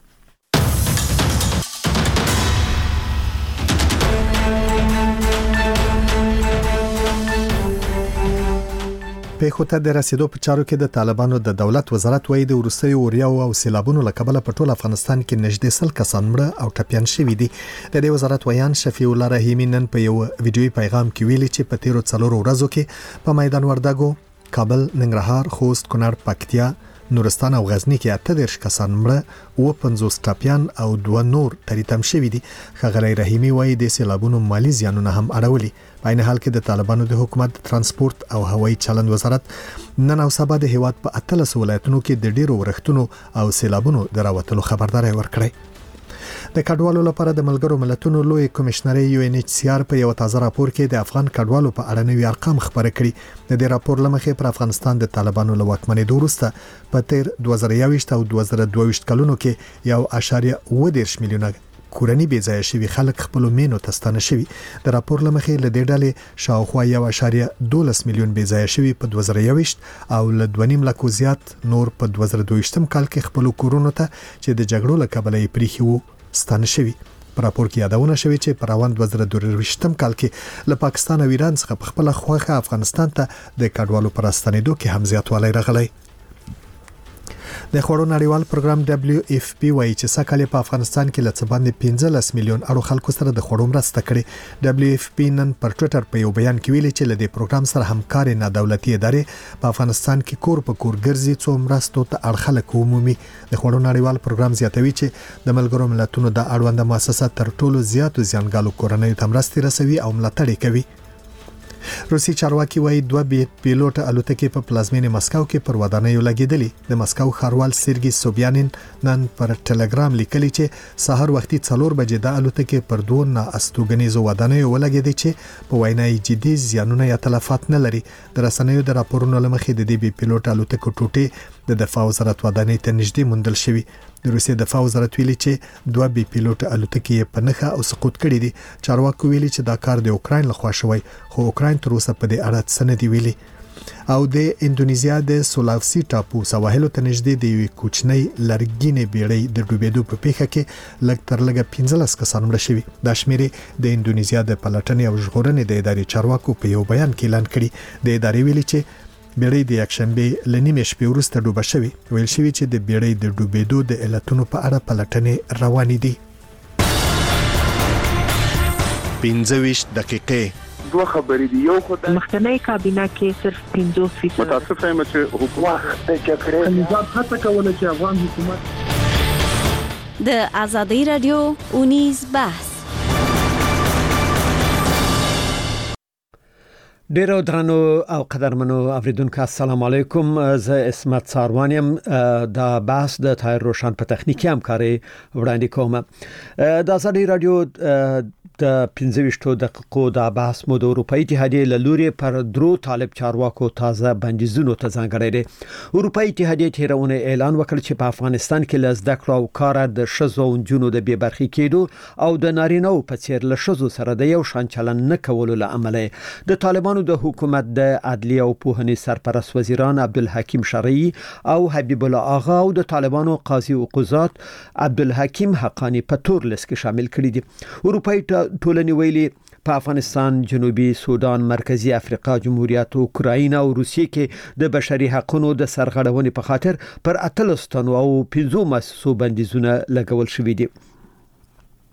په خوته د رسیدو په چارو کې د طالبانو د دولت وزارت وایي د روسي اوریاو او سیلابونو لکبله په ټول افغانستان کې نږدې 100 کسان مړه او ټپيان شوي دي. د دې وزارت ویان شفیع الله رحیمی نن په یو ویډیوي پیغام کې ویلي چې په تیرو 4 ورځو کې په میدان وردګو، کابل، ننګرهار، خوست، کونړ، پکتیا، نورستان او غزنی کې 18 کسان مړه او 50 ټپيان او 2 نور تریتم شوي دي. خغلی رحیمی وایي د سیلابونو مالی زیانونه هم اړولي. په عین حال کې د طالبانو د حکومت ترانسپورت او هوایي چلند وزارت نن او سبا د هیواد په 13 ولایتونو کې د ډیرو ورښتونو او سیلابونو دراوتلو خبرداري ورکړي. د کډوالو لپاره د ملګرو ملتونو لوی کمشنري UNHCR په یو تازه راپور کې د افغان کډوالو په اړه نوي ارقام خبرې کړي. د دې راپور لمخې پر افغانستان د طالبانو له واکمنۍ وروسته په تیر 2021 او 2022 کلونو کې 1.8 میلیونه کورنۍ بې ځای شوي خلک خپل مینو ته ستانه شوي. د راپور لمخې له دې ډلې شاوخوا 1.12 میلیون بې ځای شوي په 2021 او له 2.5 لکو زیات نور په 2022 کال کې خپل کورونو ته چې د جګړو له کبله یې پریښي وو ستانه شوي. په راپور کې یادونه شوې چې په روان 2022 کال کې له پاکستان او ایران څخه په خپل خوخه افغانستان ته د کډوالو پر راستنېدو کې هم زیاتوالی راغلی. د خوړو نړیوال پروګرام WFP وایي چې سکهاله په افغانستان کې لڅ باندې 15 میلیون اړو خلکو سره د خوړو مرسته کړې. WFP نن پر ټوئیټر په یو بیان کې ویلي چې له دې پروګرام سره همکاري نه دولتي ادارې په افغانستان کې کور په کور ګرځي څو مرستو ته اړ خلک عمومي. د خوړو نړیوال پروګرام زیاتوي چې د ملګرو ملتونو د اړوند مؤسسات تر ټولو زیاتو زیانګالو کورنۍ ته مرستې رسوي او ملاتړ کوي. روسي چارواکي وایي 2 پیلوټ الوتکې په پلازمینې مسکو کې پر ودانیو لګیدلې. د مسکو ښاروال سرګي سوبیانین نن پر ټلګرام لیکلی چې سحر وختي 4 بجې د الوتکې پر 2 استوګنیزو ودانیو ولګیدې چې په وینای جدي زیانونه یا تلفات نه لري. د رسنیو د راپورونو لمخې د دې پیلوټ الوتکو ټوټې د دفاع وزارت ودانۍ ته نږدې موندل شوی. د روسي دفاع وزارت ویلي چې 2 پیلوټ الوتکې په نخښه او سقوط کړي دي. چارواکو ویلي چې دا کار د اوکراین لخوا شوی خو اوکراین تر اوسه په دې اړه څه نه دی ویلي. او د اندونیزیا د سولاوسی ټاپو سواحلو ته نږدې د یو کوچنی لرګینې بیړۍ د ډوبېدو په پیښه کې لږ تر لږه 15 کسان مړه شوي. دا شمیر د اندونیزیا د پلټنې او ژغورنې د ادارې چارواکو په یو بیان کې اعلان کړي. د ادارې ویلي چې بیړۍ د یکشنبه لنیمه شپې وروسته ډوبه شوې. ویل شوی چې د بیړۍ د ډوبېدو د علتونو په اړه پلټنې روانې دي. 15 دقیقې دوه خبرې دي. یو خو د مخکنی کابینه کې صرف 50% متاسفه یم چې حکومت د جګړې نظام هڅه کوله چې افغان حکومت د آزادۍ رادیو اونیز بحث ډیرو درنو او قدرمنو اوریدونکو السلام علیکم. زه اسمت څاروانیم. دا بحث د طاهر روشن په تخنیکی همکاري وړاندې کوم. د آزادۍ رادیو د 15 دقیقو دا بحث مو د اروپאי اتحادیې له لوري پر درو طالب چارواکو تازه بندیزونو ته ځانګړی دی. اروپאי اتحادیې تیرونه اعلان وکړ چې په افغانستان کې له زده کړو او کار د شذو او جنونو د بې برخې کېدو او د نارینه‌و په څیر له شذو سره د یو شان چلن نه کولو لامل د طالبانو د حکومت د عدلیه او پوهنې سرپرست وزیران عبدالحکیم شرعی او حبیب الله آغا او د طالبانو قاضي او قضات عبدالحکیم حقانی په تور لیست کې شامل کړي دي. اروپאי ټولنې ویلي په افغانستان، جنوبي سودان، مرکزی افریقا جمهوریت، اوکراین او روسیې کې د بشري حقوقو د سرغړونې په خاطر پر 13 تنو او 15 مؤسسو بندیزونه لګول شوې دي.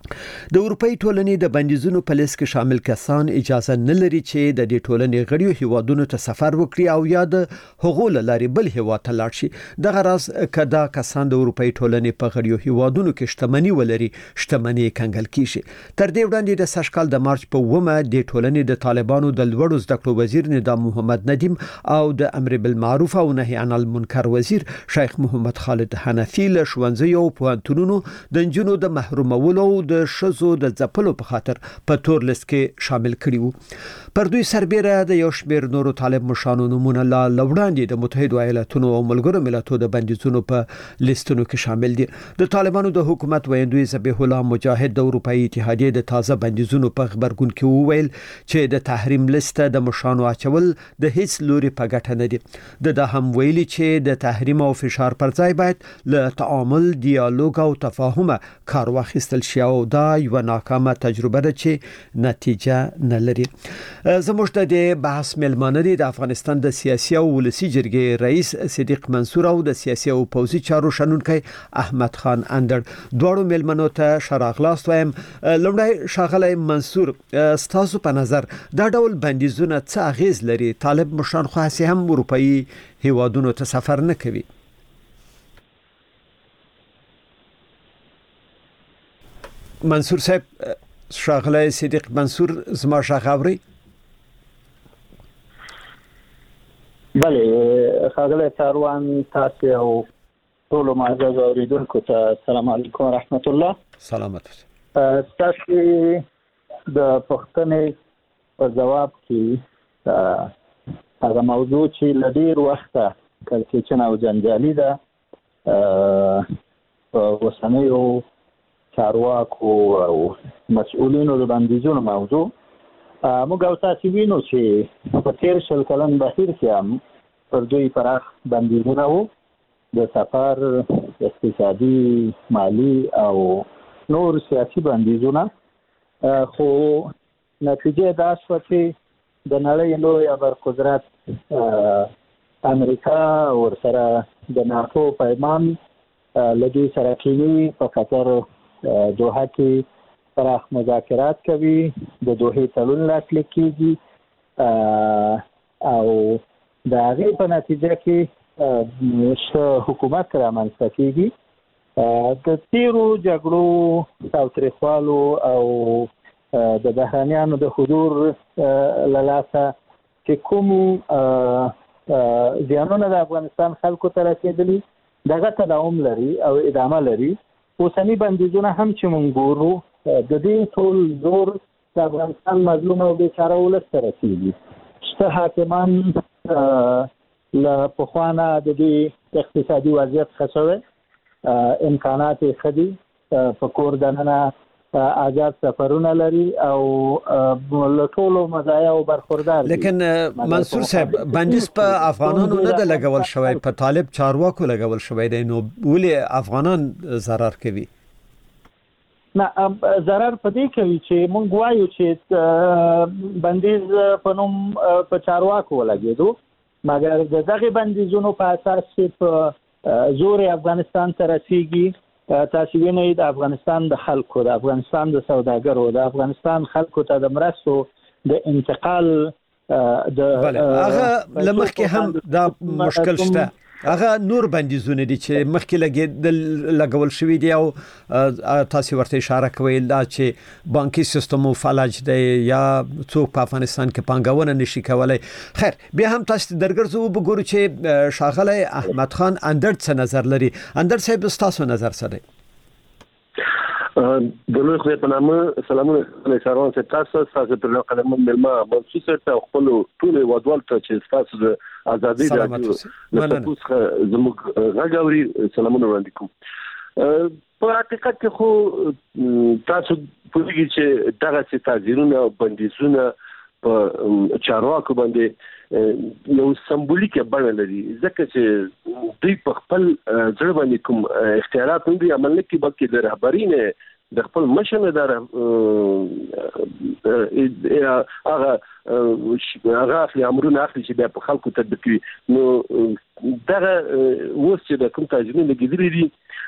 د اروپאי ټولنې د بندیزونو په لیست کې شامل کسان اجازه نه لري چې د دې ټولنې غړي هیوادونو ته سفر وکړي او یا د حقوق لري بل هیواد ته لاړ شي. دغه راز کدا کسان د اروپאי ټولنې په غړي هیوادونو کې شتمنۍ ولري شتمنۍ کنګل کیږي. تر دې وړاندې د سشکال د مارچ په 9 د ټولنې د طالبانو د لوړو زده کړو وزیر نظام محمد ندیم او د امر بالمعروف او نهي عن المنکر وزیر شیخ محمد خالد حنفی له ښوونځیو او پوهنتونونو د جنونو د محرومولو د شزو د ځپلو په خاطر په تور لیست کې شامل کړي وو. پر دوی سربېره د یو شمېر نورو طالب مشرانو نمونه لا لوړاندې د متحده ایالاتونو او ملګرو ملتونو د بندیزونو په لیستونو کې شامل دي. د طالبانو د حکومت ویندوی ذبیح الله مجاهد د اروپאי اتحادیې د تازه بندیزونو په خبرګون کې وویل چې د تحریم لیست د مشرانو اچول د هیڅ لوري په ګټه نه دي. د هم ویلي چې د تحریم او فشار پر ځای باید له تعامل، ډیالوګ او تفاهم کار واخیستل شي او دا یو ناکامه تجربه ده چې نتیجه نه لري. زموږ د بحث ملمانه دي د افغانستان د سیاسي او ولسی جرګې رئیس صدیق منصور او د سیاسي او پوځي چارو شنونکي احمد خان اندر. دواړو ملمنو ته شراغلاست وایم. لومړی ښاغلی منصور، ستاسو په نظر دا ډول بندیزونه څه اغیز لري؟ طالب مشران خو هسې هم اروپאי هیوادونو ته سفر نه کوي. منصور صاحب، ښاغلی صدیق منصور زما ښه خبري؟ بله، ښاغلی ساروان، تاسو او ټول معزز اوریدونکو ته السلام علیکم ورحمت الله. سلامت. تاسو د پښتنې په جواب کې هغه موضوع چې لډیر وخته کلکچن او جنجالي ده په وسنیو چارواکو او مسؤلینو د بندیزونو موضوع موږ او تاسو وینو چې په تیر شل کلن بهیر کې هم پر دوی پراخ بندیزونه وو د سفر، اقتصادي، مالی او نور سیاسي بندیزونه، خو نتیجه دا شوه چې د نړۍ لوی ابرقدرت امریکا ورسره د ناتو پیمان لدی سره کینی په خاطر دوحه کې پراخ مذاکرات کوي، د دوحې تړون لاسلیک کیږي او د هغې په نتیجه کې حکومت رامنځته کیږي. د تیرو جګړو تاوتریخوالو او د بهرانیانو د حضور له لاسه چې کوم زیانونه د افغانستان خلکو ته رسېدلي دغه تداوم لري او ادامه لري. اوسني بندیزونه هم چې موږ ګورو د دې ټول زور د افغانستان مظلوم او بیچاره ولس ته رسېږي. شته حاکمان له پخوانه د دې اقتصادي وضعیت ښه شوی، امکانات یې ښه دي، په کور دننه آزاد سفرونه لري او له ټولو مزایاو برخوردار دي. لیکن منصور صاحب، بندیز په افغانانو نه د لګول شوی، په طالب چارواکو لګول شوی دی، نو ولې افغانان ضرر کوي؟ نه، ضرر په دې کوي چې مونږ وایو چې بندیز په نوم په چارواکو ولګېدو، مګر د دغه بندیزونو په اساس چې په زور افغانستان ته رسیږي. تاسو وینئ د افغانستان د خلکو، د افغانستان د سوداګرو، د افغانستان خلکو ته د مرستو د انتقال د هغه لمخکې هم دا مشکل شته. هغه نور بندیزونه دي چې مخکې لګول شوی دی او تاسو ورته اشاره کوئ دا چې بانکي سیستم فلج دی یا څوک په افغانستان کې پانګونه نشي کولای. خیر، بیا هم تاسو درګرځو وګورو چې ښاغلی احمد خان اندر څه نظر لري. اندر صاحب، تاسو نظر څه دی؟ د لوی خدای په نامه سلامونه ساروان صاحب، تاسو په قدم ملما منصور صاحب ته خپل ټول وادوال ته چې تاسو د ازادي رادیو له تاسو زموږ غاوري سلامونه وړاندې کوم. په حقیقت کې خو تاسو پوهیږئ چې دغه څه تعزیرونه او بندیزونه په چارواکو باندې یو سمبولیکه بڼه لري، ځکه چې دوی په خپل ځړ باندې کوم اختیارات نه دي عمل نه کوي، بلکې د رهبري نه د خپل مشر نه هغه اخلي امرونه اخلي چې بیا په خلکو تطبیق کوي. نو دغه اوس چې د کوم تعزیرونه لګېدلي دي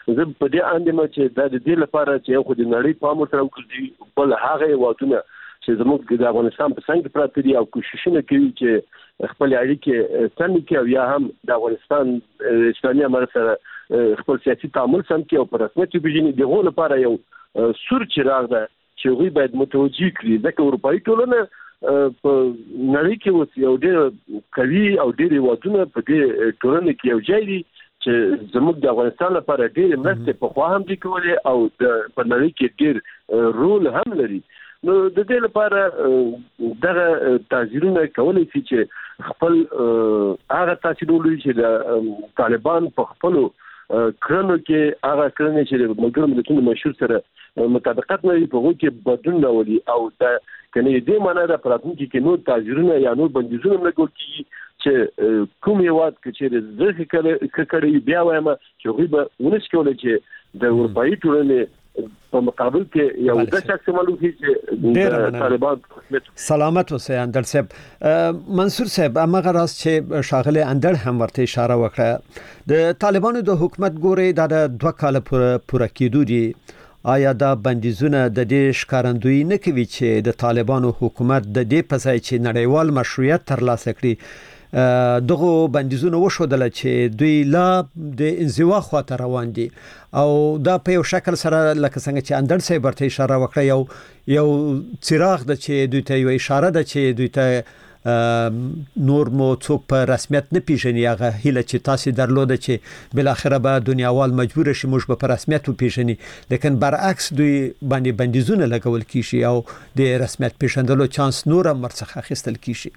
زه په دې اندېمه چې د دې لپاره چې یو خو د نړۍ پام ورته وکړي بل هغه وادونه چې زموږ د افغانستان په څنګ پراته دي او کوششونه کوي چې خپل اړیکې سم کړي او یا هم د افغانستان اسلامي امارت سره خپل سیاسي تعامل سم کړي او په رسمیت وپېژني. دغه لپاره یو سور چراغ ده چې هغوی باید متوجه کړي ځکه اروپایي ټولنه په نړۍ کې اوس یو ډېر قوي او ډېر هېوادونه په دې ټولنه کې یو ځای دي چې زموږ د افغانستان لپاره ډېرې مرستې پخوا هم دي کولې او په نړۍ کې ډېر رول هم لري. نو د دې لپاره دغه تعزیرونه کولی شي چې خپل هغه تاثیرونه چې د طالبان په خپلو کړنو کې هغه کړنې چې د ملګرو ملتونو مشور سره مطابقت نه لري په هغو کې بدلون راولي او د کنه دې معنی د پراتونکو کې نور تعزیرونه یا نور بندیزونه نه ګول کیږي چې کوم یواد کې زه کړي بیا وایم چې هغوی به ونس کولای چې د اروپایي ټولنې په مقابل کې یو د شخص معلومي چې طالبان سلامت اوسئ اندر صاحب. منصور صاحب هغه راز چې شاغله اندر هم ورته اشاره وکړه د طالبانو د حکومت ګوري د 2 کال پوره کېدو دي. آیا دا بندیزونه د دې ښکارندوی نه کوي چې د طالبانو حکومت د دې په ځای چې نړیوال مشروعیت ترلاسه کړي دغه بندیزونه وشودل چې دوی لا د انزوا خواته روان دي او دا په یو شکل سره لکه څنګه چې اندر صاحب ورته اشاره وکړه یو څراغ د چې دوی ته یو اشاره ده چې دوی ته نور مو څوک په رسمیت نه پیژني. هغه هیله چې تاسو درلوده چې بل اخره به دنیاوال مجبور شي موږ په رسمیت وپیژني، لیکن برعکس دوی باندې بندیزونه لګول کیږي او د رسمیت پیژندلو چانس نور هم ورڅخه اخیستل کیږي.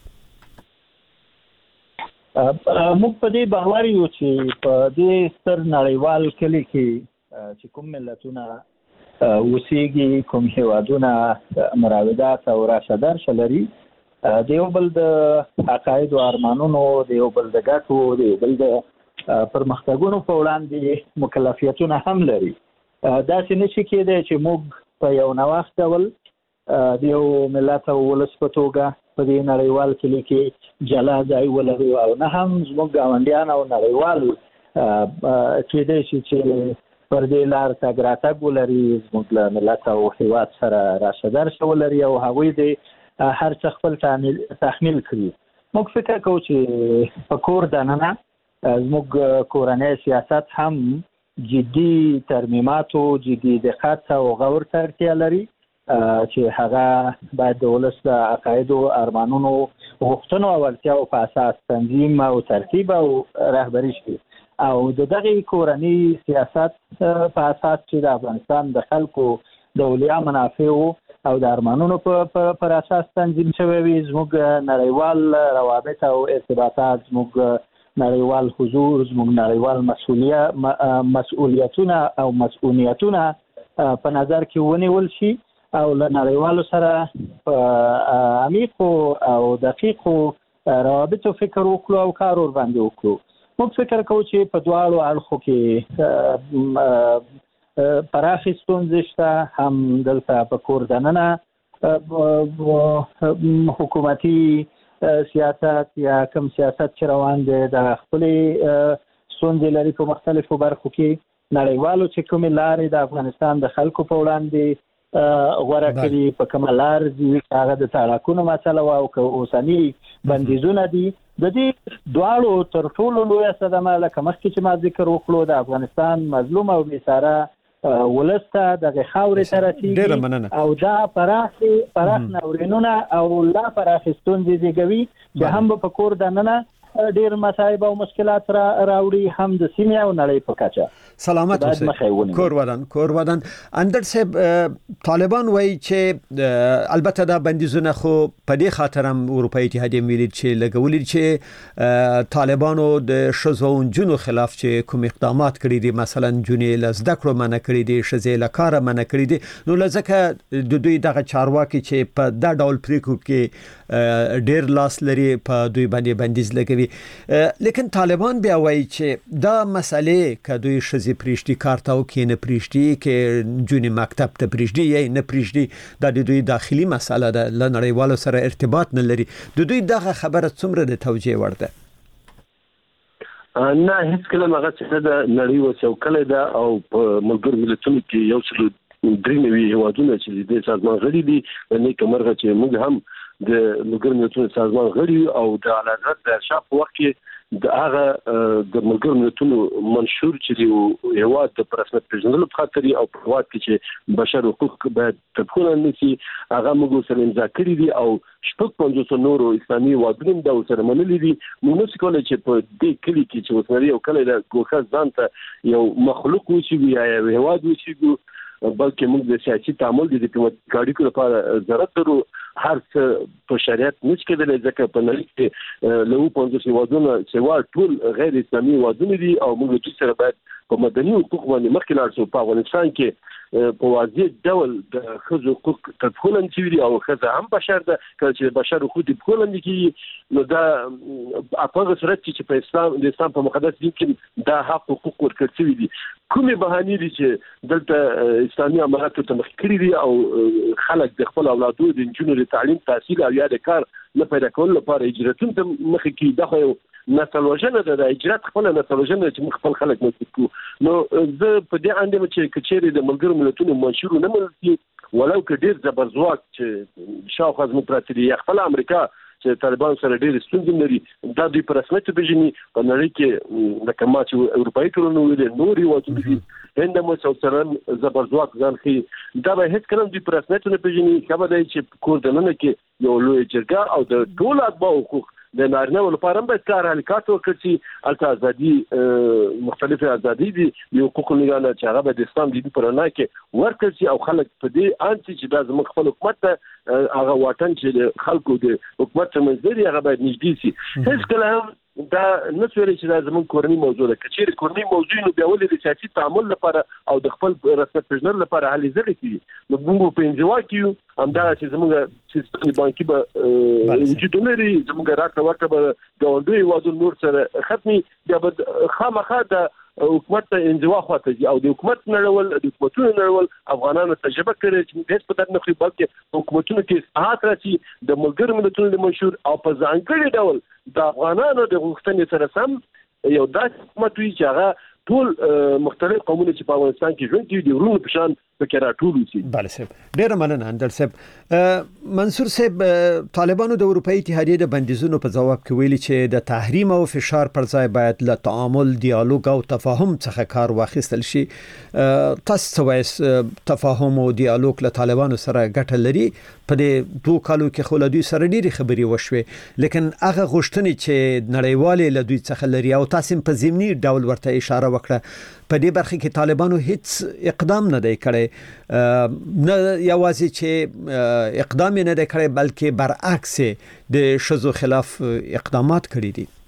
موږ په دې باور یو چې په دې ستر نړیوال کلی کې چې کوم ملتونه اوسېږي، کوم هیوادونه مراودات او راشدار شلري، د یو بل د عقاید او ارمانونو، د یو بل د ګټو، د یو بل د پرمختګونو په وړاندې مکلفیتونه هم لري. داسې نشي کېدای چې موږ په یو نوښت ډول د یو ملت او ولس په توګه په دې نړیوال کلي کې جلا ځای ولرو او نه هم زموږ ګاونډیان او نړیوال کېدای شي چې پر دې لار تګ راتګ ولري، زموږ له ملت او هېواد سره راشدار شه ولري او هغوی د هر څه خپل تحمیل کړي. موږ فکر کوو چې په کور دننه زموږ کورنی سیاست هم جدي ترمیماتو، جدي دقت او غور ته اړتیا لري چې هغه باید د ولس د عقایدو، ارمانونو، غوښتنو او اړتیاو په اساس تنظیم او ترتیب او رهبري شي او د دغه کورنی سیاست په اساس چې د افغانستان د خلکو د اولیا منافعو او د ارمانونو پر اساس تنظیم شوی وي. زموږ نړیوال روابط او ارتباطات، زموږ نړیوال حضور، زموږ نړیوال مسؤلیتونه او مسؤلیتونه په نظر کې ونیول شي او له نړیوالو سره په عمیقو او دقیقو روابطو فکر وکړو او کار ور باندې وکړو. موږ فکر کوو چې په دواړو اړخو کې پراخې ستونزې شته، هم دلته په کور دننه حکومتي سیاست یا کوم سیاست چې روان دی د خپلې ستونزې لري په مختلفو برخو کې. نړیوالو چې کومې لارې د افغانستان د خلکو په وړاندې غوره کړي، په کومه لار دي، هغه د تاراکونو مسله او که اوسني بندیزونه دي، د دې دواړو تر ټولو لویه صدمه لکه مخکې چې ما ذکر وکړو د افغانستان مظلوم او بیساره ولس ته دغه خاورې ته رسېږي او دا پراخ ناورینونه او لا پراخې ستونزې زېږوي چې هم په کور دننه ډېر مصایب او مشکلات راوړي، هم د سیمې او نړۍ په کچه. سلامت اوسئ. کور ودان اندر صاحب، طالبان وایي چې البته دا بندیزونه خو په دې خاطر هم اروپایي اتحادیه ویلي چې لګولي چې طالبانو د ښځو او نجونو خلاف چې کوم اقدامات کړي دي، مثلا نجونې له زده کړو منع کړي دي، ښځې له کاره منع کړي دي، نو لکه د دوی دغه چارواکي چې په دا ډول پریکړو کې ډېر لاس لري په دوی باندې بندیز لګوي. لیکن طالبان بیا وایي چې دا مسئله که دوی ښځې پریږدي کار ته او کې نه پریږدي، کې نجونې مکتب ته پریږدي یا نه پریږدي، دا د دوی داخلي مسئله ده، له نړیوالو سره ارتباط نه لري. د دوی دغه خبره څومره د توجیه وړ ده؟ نه هیڅ کله هغه څه د نړۍ وسوکله ده او په ملګرو ملتونو کې یو څل درې نوي هیوادونه چې د سازمان غړي دي نه کومرغه چې موږ هم د ملګرو ملتونو سازمان غړي او د اعلی حضرت د شاپ وخت کې د هغه د ملګرو ملتونو منشور چې یو هیواد د پرسمت پیژندلو په خاطر او په وخت کې چې بشر حقوق باید تطبیق نشي هغه موږ سره امضا کړی دي او شپږ 500 نورو اسلامي هیوادونو دا سره منلي دي موږ نشو کولای چې په دې کلی کې چې وسنري او کله د ګوښه ځانته یو مخلوق وشي یا یو هیواد وشي بلکې موږ د سیاسي تعامل د ډیپلوماټیک اړیکو لپاره ضرورت لرو هر څه په شریعت نشي کېدلی ځکه په نړۍ کې له 500 هیوادونو سوا ټول غیر اسلامي هیوادونه دي او موږ د سره باید په مدني حقوق باندې مخکې لاړ شو. په افغانستان کې په واضح ډول د ښځو حقوق تطبیق شوي او ښځه هم بشر ده چې بشر حقوق تطبیق کیږي نو دا په هغه صورت کې په اسلام په مقدس دین کې دا حقوق ورکړل شوي دي. کومې بهانې دي چې دلته اسلامي اماراتو ته مخ کړی دي او خلک د خپل اولادو د انجونو د تعلیم تحصیل او یا د کار نه پیدا کول لپاره هجرتون ته مخ کې د خو نسل وژنه د هجرت خپل نسل وژنه چې خپل خلک مسکو نو زه په دې اندم چې کچېری د ملګرو ملتونو منشور نه ملتي ولو که ډیر زبرځواک چې شاوخوا زموږ پراته دي خپل امریکا چې طالبان سره ډېر ستونزې لري دا دوی په رسمیت پیژني په نړۍ کې د کما چې اروپאי ټولنه ویل نوري وځي هند مو سره زبرځواک ځان خي دا به هیڅ کله دوی په رسمیت نه پیژني خبر دی چې کور دننه کې یو لوی جرګه او د ټول اتباع حقوق د نارینه لپاره هم باید کار حرکت وکړي البته ازادي مختلفه ازادي دي یو حقوق نه چې هغه د اسلام دین پر نه کې ورکړي او خلک په دې انتي چې د زموږ خپل حکومت هغه واټن چې خلکو د حکومت منځري هغه باید نږدې شي هیڅ کله دا نسوي چې دا زموږ کورنۍ موضوع ده کچېر کورنۍ موضوع نو بیا ولې د سیاسي تعامل لپاره او د خپل رسمیت پیژندل لپاره هلي ځلې کیږي نو موږ په انزوا کې همدا چې زموږ سیستم بانکي به وجود لري زموږ راکړه ورکړه به ګاونډي هیوادو نور سره ختمي بیا به خامخا د حکومت ته انزوا خواته او د حکومت نړول د حکومتونو نړول افغانانو تجربه کړې چې هیڅ په دغه نخري بلکې حکومتونو کې اصلاحات راشي د ملګرو ملتونو د منشور او په ځانګړي ډول د افغانانو د غوښتنې سره سم یو داسې حکومت وي چې هغه ټول مختلف قومونه چې په افغانستان کې ژوند کوي د ورونو په شان فکر راټول وي. بله صاحب ډېر مننه اندر صاحب. منصور صاحب طالبانو د اروپאי اتحادیې د بندیزونو په جواب کې ویلي چې د تحریم او فشار پر ځای باید له تعامل دیالوګ او تفاهم څخه کار واخیستل شي. تاسو وایي تفاهم او دیالوګ له طالبانو سره ګټه لري په دې 2 کالو کې خو له دوی سره ډېری خبرې وشوي لیکن هغه غوښتنې چې نړیوالې له دوی څخه لري او تاسو په ضمني ډول ورته اشاره وکړه په دې برخه کې طالبانو هیڅ اقدام نه دی کړی نه یوازې چې اقدام نه دی کړی بلکې برعکس د شذو خلاف اقدامات کړی دي.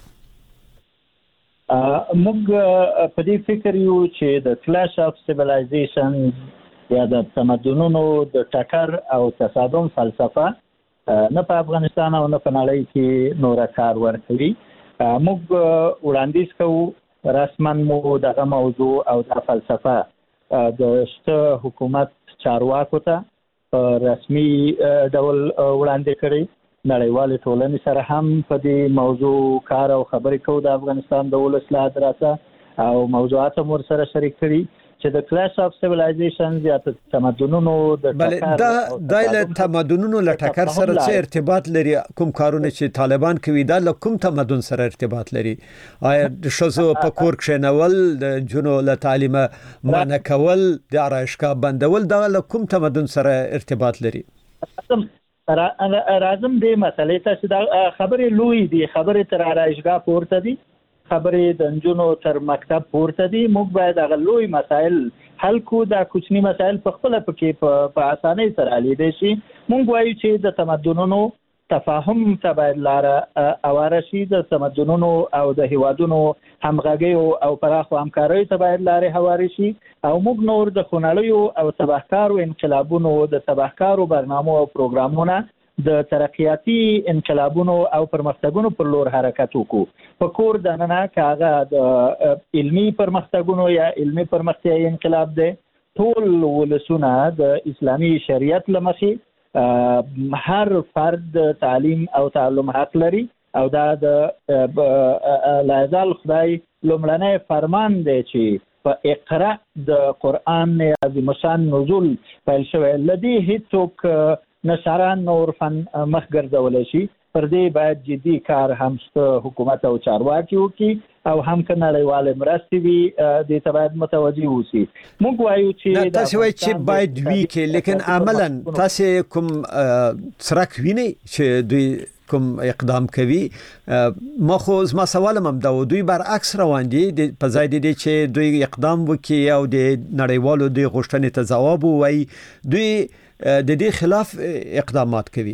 موږ په دې فکر یو چې د کلاش اف سیویلایزیشن یا د تمدنونو د ټکر او تصادم فلسفه نه په افغانستان او نه په نړۍ کې نور کار ورکړي. موږ وړاندیز کوو رسما مو دغه موضوع او د فلسفه د شته حکومت چارواکو ته رسمي ډول وړاندې کړي. نړیوال ټولنې سره هم په دې موضوع کار او خبرې کوو د افغانستان د ولس له دراسه او موضوعات مور سره شریک کړي چې د کلاش اف سیویلایزیشن یا تمدنونو د ټکر د تمدنونو له ټکر سره څه ارتباط لري کوم کارونه چې طالبان کوي دا له کوم تمدن سره ارتباط لري؟ آیا د شذو په کور کښینول د جنو له تعلیم منع کول د آرایشګاه بندول دا له کوم تمدن سره ارتباط لري؟ راځم دې مسلې ته چې دا خبرې لوی دي خبرې تر آرایشګاه پورته دي خبرې د نجونو تر مکتب پورته دي. موږ باید هغه لوی مسائل حل کو دا کوچني مسائل په خپل پکې په اسانۍ سره حل دي شي. موږ وایو چې د تمدنونو تفاهم ته باید لار اواره شي د تمدنونو او د هیوادونو همغږي او پراخو همکارۍ ته باید لارې هوارې شي او موږ نور د خونړیو او تباهکارو انقلابونو د تباهکارو برنامو او پروګرامونو د ترقیاتی انقلابونو او پرمختګونو پر لور حرکت وکړو. په کور دننه کاغه د علمی پرمختګونو یا علمی پرمختیايي انقلاب دی ټول ولسونه د اسلامي شریعت لمخې هر فرد تعلیم او تعلم حق لري او دا د لا یزال خدای لومړنی فرمان دی چې په اقرا د قرآن عظیم شان نزول پیل شوی لدی هیڅوک نشران نور فن مخ ګرځول شي پر دې باید جدي کار هم حکومت او چارواکي وکړي او هم کنړیواله مرستې وي د تبعید متوجي اوسي. موږ وایو چې تاسو وایي چې باید وی کې لیکن عملاً تاسو کوم سرک ویني چې دوی کوم اقدام کوي. ما خو زما سوال هم دا دوی برعکس روان دي په ځای دي چې دوی اقدام وکړي او د نړیوالو د غوښتنې ته ځواب وایي دوی د دې خلاف اقدامات کوي.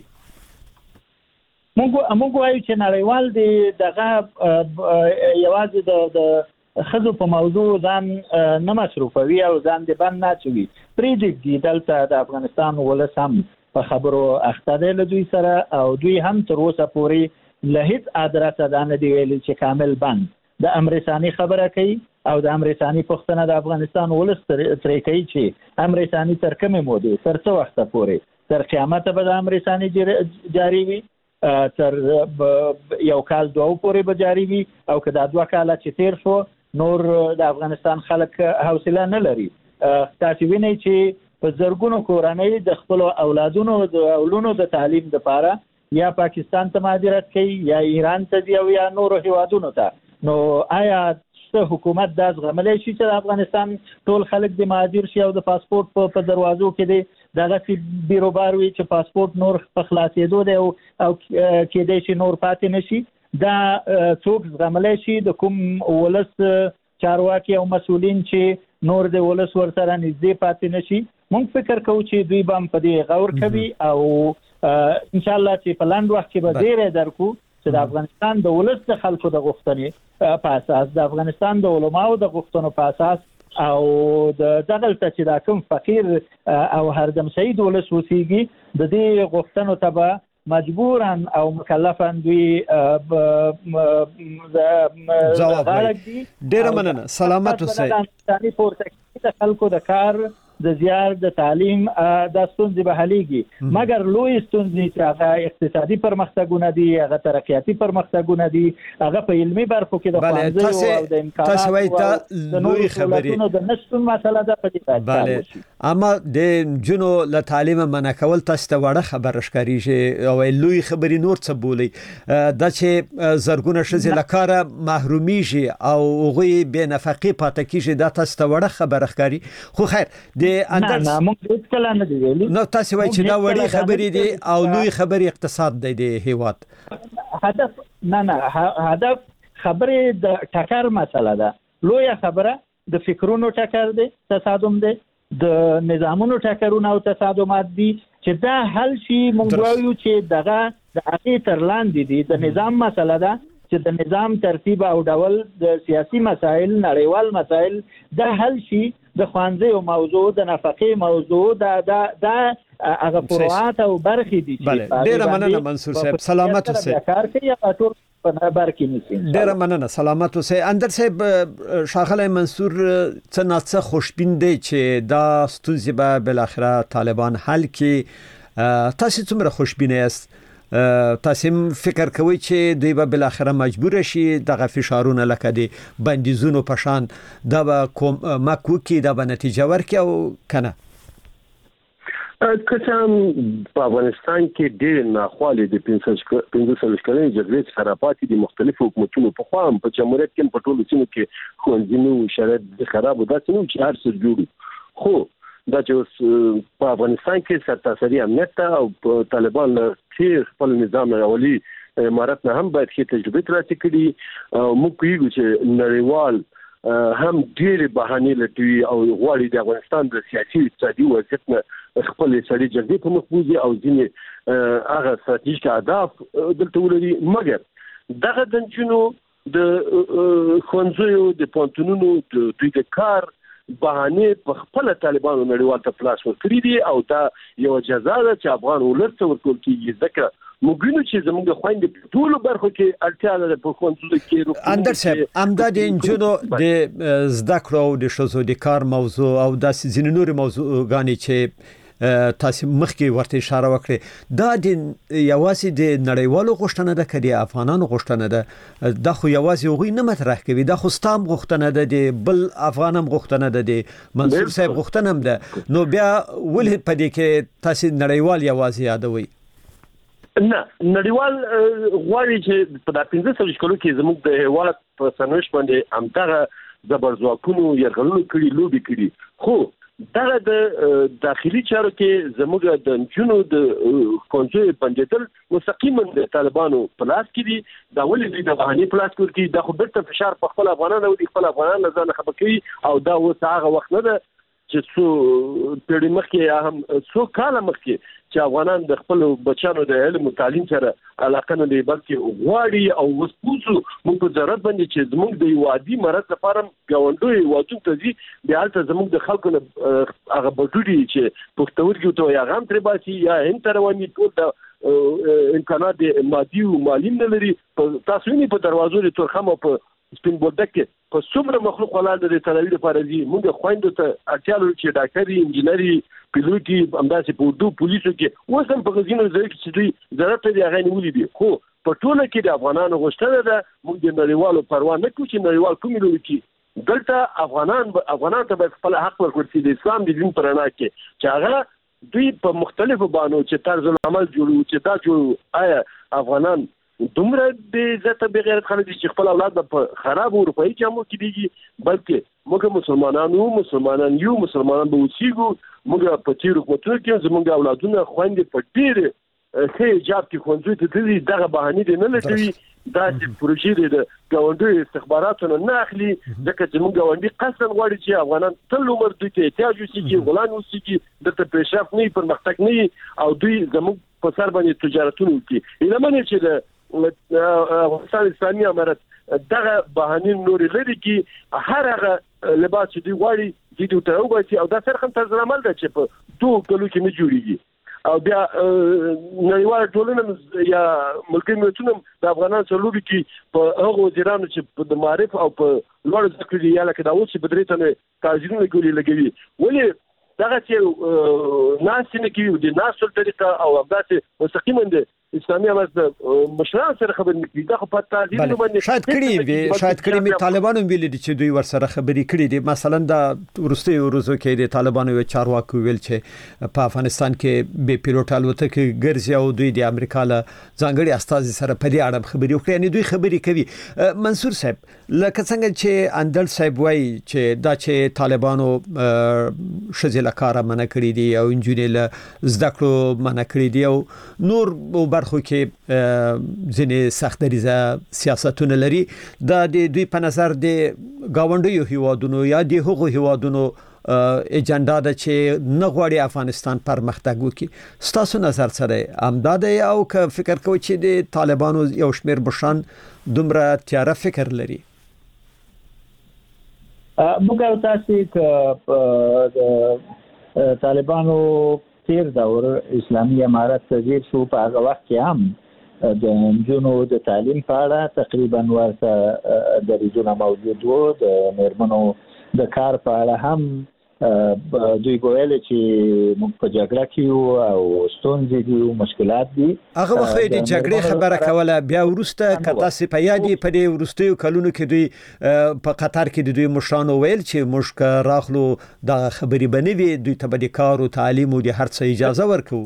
موږ وایو چې نړیوال دی دغه یوازې د خزو په موضوع ځان نه مصرفوي او ځان د بند نه چوي. پریډیکټ دلته د افغانستان ولس هم په خبرو اخته دی له دوی سره او دوی هم تر اوسه پورې له هیڅ ادرسه دا نه دی ویلي چې کامل بند. د امرسانی خبره کوي او د امرسانی پښتنه د افغانستان ولس ترې کوي چې امرسانی تر کومه مودې تر څو وخت پورې تر قیامت به د امرسانی جاری وي تر یو کال دوه پورې به جاری وي او که دا 2 کال چې تیر شو نور د افغانستان خلک حوصله نه لري. تاسو وینئ چې په زرګونو کورنۍ د خپل اولادونو د اولونو د تعلیم لپاره یا پاکستان ته مهاجرت کوي یا ایران ته دی او یا نور هیوادونو ته. نو آیا حکومت دا زغملای شي چې د افغانستان ټول خلک د مهاجر شي او د پاسپورت په دروازو کې دی دغه چې بیروبار وي چې پاسپورت نور په خلاصېدو دی او کېدای شي نور پاتې نشي. دا څوک زغملای شي د کوم ولس چارواکي او مسؤلین چې نور د ولس ورسره نږدې پاتې نشي. موږ فکر کوو چې دوی به په دې غور کوي او ان شاء الله چې په لاندې وخت کې به ډېر درکو چې د افغانستان د ولس د خلکو د غوښتنې په اساس د افغانستان د علماو د غوښتنو په اساس او د دغلته چې دا کوم فقیر او هردم شهید ولس وسیږي د دې غوښتنو ته به مجبورا او مکلفا دوی ځواب ورکړي. ډېر مننه. سلامت اوسئ. د خلکو د کار د زیار د تعلیم د ستونزې به حلېږي مګر لوی ستونزې چې هغه اقتصادي پرمختګونه دي هغه ترقیاتي پرمختګونه دي هغه په علمي برخو کې د ښوونځیو او د امکاناتو د نورو سهولتونو د نشتون مسله ده په دې باندې. اما د جنو له تعلیم منع کول تاسو ته وړه خبره ښکارېږي او لوی خبرې نور څه بولي دا چې زرګونه ښځې له کاره محرومیږي او هغوی بې نفقې پاتې کېږي دا تاسو ته وړه خبره ښکاري. خو خیر نه موږ هیڅ کله نه دی ویلي. نو تاسو وایئ چې دا وړي خبرې دي او لوی خبرې اقتصاد دی د هیواد. هدف نه هدف خبرې د ټکر مسله ده. لوی خبره د فکرونو ټکر دی، تصادم دی، د نظامونو ټکرونه او تصادمات دي چې دا حل شي. موږ وایو چې دغه د هغې تر لاندې دي د نظام مسله ده چې د نظام ترتیب او ډول د سیاسي مسایل نړیوال مسایل دا حل شي. د ښوونځیو موضوع د نفقې موضوع دا هغه فروعات او برخې دي چې ډېره مننه منصور صاحب. سلامت اوسئ. کار کوي یا ټول په برخې نشي. ډېره مننه. سلامت اوسئ. اندر صاحب ښاغلی منصور څه ناڅه خوشبین دی چې دا ستونزې به بالاخره طالبان حل کړي. تاسو څومره خوشبین یاست؟ تاسو فکر کوئ چې دوی به بالاخره مجبور شي دغه فشارونه لکه د بندیزونو په شان دا به کومک وکړي دا به نتیجه ورکړي او کنه؟ که په افغانستان کې ډېر ناخوالې د 15 کلنې جګړې سره پاتې دي مختلفو حکومتونو په خوا هم په جمهوریت کې په ټولو سیمو کې ښوونځي نو شرایط خراب و داسې نو چې هر څه جوړ خو دا چې په افغانستان کې سرتاسري امنیت ته او طالبان چې خپل نظام راولي امارات نه هم باید ښه تجربه ترلاسه کړي. موږ کوو چې نړیوال هم ډېر بهانې لټوي او غواړي د افغانستان د سیاسي اقتصادي وضعیت نه خپل سړي جګړې په مخ بوزي او ځینې هغه ستراتیژیک اهداف دلته ولري. مګر دغه د نجونو د ښوونځیو د پوهنتونونو د دوی د کار بهانې په خپل طالبانو نړیوال ته پلاس ورکړي دي او دا یو جزا ده چې افغان ولس ته ورکول کېږي. ځکه موږ وینو چې زموږ خویندې په ټولو برخو کې اړتیا لري په ښوونځیو کې. اندر صاحب همدا د نجونو د زده کړو او د ښځو د کار موضوع او داسې ځینې نورې موضوعګانې چې تاسو مخکې ورته اشاره وکړه دا د یوازې د نړیوالو غوښتنه ده کړي افغانانو غوښتنه ده دا خو یوازې هغوی نه مطرح کوي دا خو ستام غوښتنه ده د بل افغانم غوښتنه ده د منصور صاحب غوښتنه هم ده نو بیا ولې پدې کې تاسو نړیوال یوازې یادوي نه نړیوال غواړي چې په 15 کلو کې زموږ د هیواد په سرنوشت باندې همدغه زبرځواکونو یرغلونو کړي لوبي کړي خو دا د داخلي چارو کې زموږ د جنو د کنټرول بندیدل مستقیما د طالبانو په لاس کې دي دا ولې د بهاني په لاس کې دي دا خو بیرته فشار په خپل افغانانو او خپل افغانانو ځان خبر کوي او دا اوس هغه وخت نه ده چې څو پیړۍ مخکې هم څو کال مخکې چې افغانان د خپل بچانو د علم او تعلیم سره علاقه نه لري بلکې غواړي او وسپوسو موږ په ضرورت باندې چې زموږ د وادي مرز لپاره غونډوي واجب ته دي بیا ته زموږ د خلکو هغه بډوډي چې پښتورګي ته یا غام تر باسي یا هم تروانی ټول د امکانات مادي او مالی نه لري تاسو یې په دروازو لري ترخم په سپین بولدک کې په څومره مخلوق ولاده د تلوي لپاره دي موږ خويندو ته اړتیا لري چې ډاکټري انجینری پیلوټي همداسې په اردو پولیسو کې اوس هم په غزینو ځای کې چې دوی ضرورت لري هغه نیولې دي خو په ټوله کې د افغانانو غوښتنه ده موږ د نړیوالو پروا نه کوو چې نړیوال کوم لوري کې دلته افغانان ته خپل حق ورکړي چې د اسلام د دین پر اړه کې چې هغه دوی په مختلفو بانو چې طرز العمل جوړو چې دا جوړو آیا افغانان دومره د عزت به غیرت خلک چې خپل اولاد په خراب اروپایي جامو کې دیږي بلکې موږ مسلمانان یو مسلمانان به وسیګو موږ په تیر حکومتونو کې زموږ اولادونه خويندې په ډېر ښه جاب کې خوندې ته دي دغه بهاني دي نه لټوي دا چې پروژې د ګاونډي استخباراتو نه اخلي ځکه چې موږ ګاونډي قصدن غواړي چې افغانان تل عمر دوی ته احتیاج وسیږي غلان وسیږي د پیشرفت نه پرمختګ نه او دوی زموږ په سر باندې تجارتونه کوي لمنه چې د افغانستان اسلامي امارت دغه بهانین نور لري کې هر هغه لباس چې دی غواړي د ته وباسي او دا سره هم طرز عمل ده چې په دوه کلو کې نه جوړیږي او بیا نړیوال ټولنه یا ملکي ملتونه د افغانانو سره لوبي کې په هغه وزیرانو چې په معرف او په لوړ ذکر دی یا لکه دا اوس په درې تنه تاجرونه ګولې لګوي ولې دغه چې ناس نه کوي د ناسل طریقه او همداسې مستقیما د اسلامي امارت مشران سره خبرې کوي دا خو په تعظیم باندې شاید کړي می طالبانو ویل دي چې دوی ورسره خبرې کړي دي مثلا دا ورستي ورزو کې د طالبانو یو چارواکي ویل چې په افغانستان کې به پیلوټ الوتکه ګرځي او دوی د امریکا له ځانګړي استاذ سره په دې اړه خبرې وکړي یعنی دوی خبرې کوي منصور صاحب لکه څنګه چې اندل صاحب وایي چې دا چې طالبانو شذ لکاره منع کړی دي او انجینر له زده کړو منع کړی دي او نور برخو کې ځینې سخت دریزه سیاستونه لري دا د دوی په نظر د گاونډیو هیوادونو یا د هغو هیوادونو اجنډا ده چې نه غواړي افغانستان پرمختګ وکړي ستاسو نظر سره امداد او که فکر کوي چې د طالبانو یو شمیر بشان دومره تیاره فکر لري موږ تاسو ک طالبانو تیر دور اسلامي امارت تغییر شو په هغه وخت کې هم د جنو د تعلیم په اړه تقریبا ورته دریځونه موجود وو د میرمنو د کار په اړه هم دوی ګویل چې موږ په جګړه کې او ستونزې دي او مشکلات دي هغه وخت د جګړې خبره کوله بیا ورسته کته سپیادي په دې ورستیو کلونو کې دوی په قطر کې د دوی مشرانو ویل چې موږ راغلو د خبرې بنوي دوی ته د کار او تعلیم او د هر څه اجازه ورکو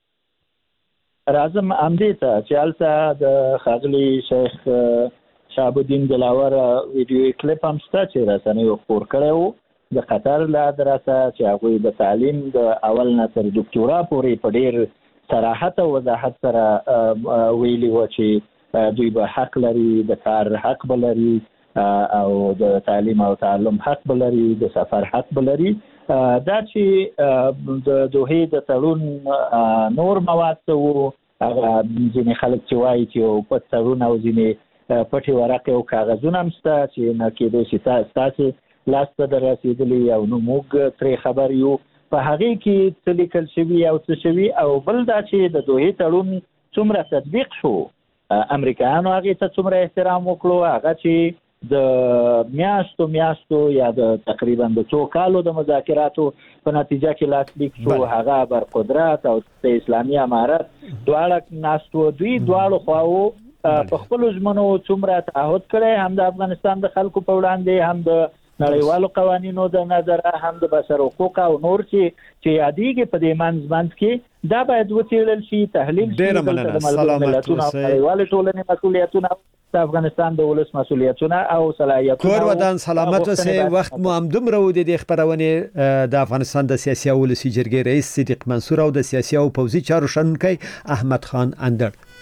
راځم امدې ته چې البته د خاغلی شیخ شهاب الدین دلاور ویډیو کلیپ هم ستا چې رسنیو خپور کړو د قطر له دراسه چې هغه د تعلیم د اول نه تر ډاکټورا پورې په ډیر صراحت او وضاحت سره ویلي و چې دوی به حق لري د کار حق بلري او د تعلیم او تعلم حق بلري د سفر حق بلري دا چې د دوه د تړون نور مواد وو هغه ځینې خلک چې وایي چې په تړون او ځینې پټي ورقه او کاغذونه هم شته چې نه کېدای شي تاسو لاسته دررسیدلی او نو موږ ترې خبر یو په هغه کې څه لیکل شوی او څه شوی او بل دا چې د دوه تړون څومره تطبیق شو امریکایانو هغه ته څومره احترام وکړو هغه چې د میاشتو یا د تقریبا د 2 کالو د مذاکراتو په نتیجه کې لاسلیک شو. هغه بر قدرت او د اسلامي امارت دواړه ناستو دواړو خواو په خپل ژمنو څومره تعهد کړي، هم د افغانستان د خلکو په وړاندې، هم د نړیوالو قوانینو د نظر، هم د بشر حقوق او نور چې یادېږي په دې منځ کې دا باید وڅېړل شي، تحلیل شي. ډېر مننه. سلامت اوسئ. نړیوالې ټولنې مسؤلیتونه، د افغانستان د ولس مسؤلیتونه او صلاحیتونه. کور ودان سلامت اوسئ. وخت مو هم دومره و د خبرونې د افغانستان د سیاسي او ولسي جرګې رئیس صدیق منصور او د سیاسي او پوځي چارو شنونکی احمد خان اندړ.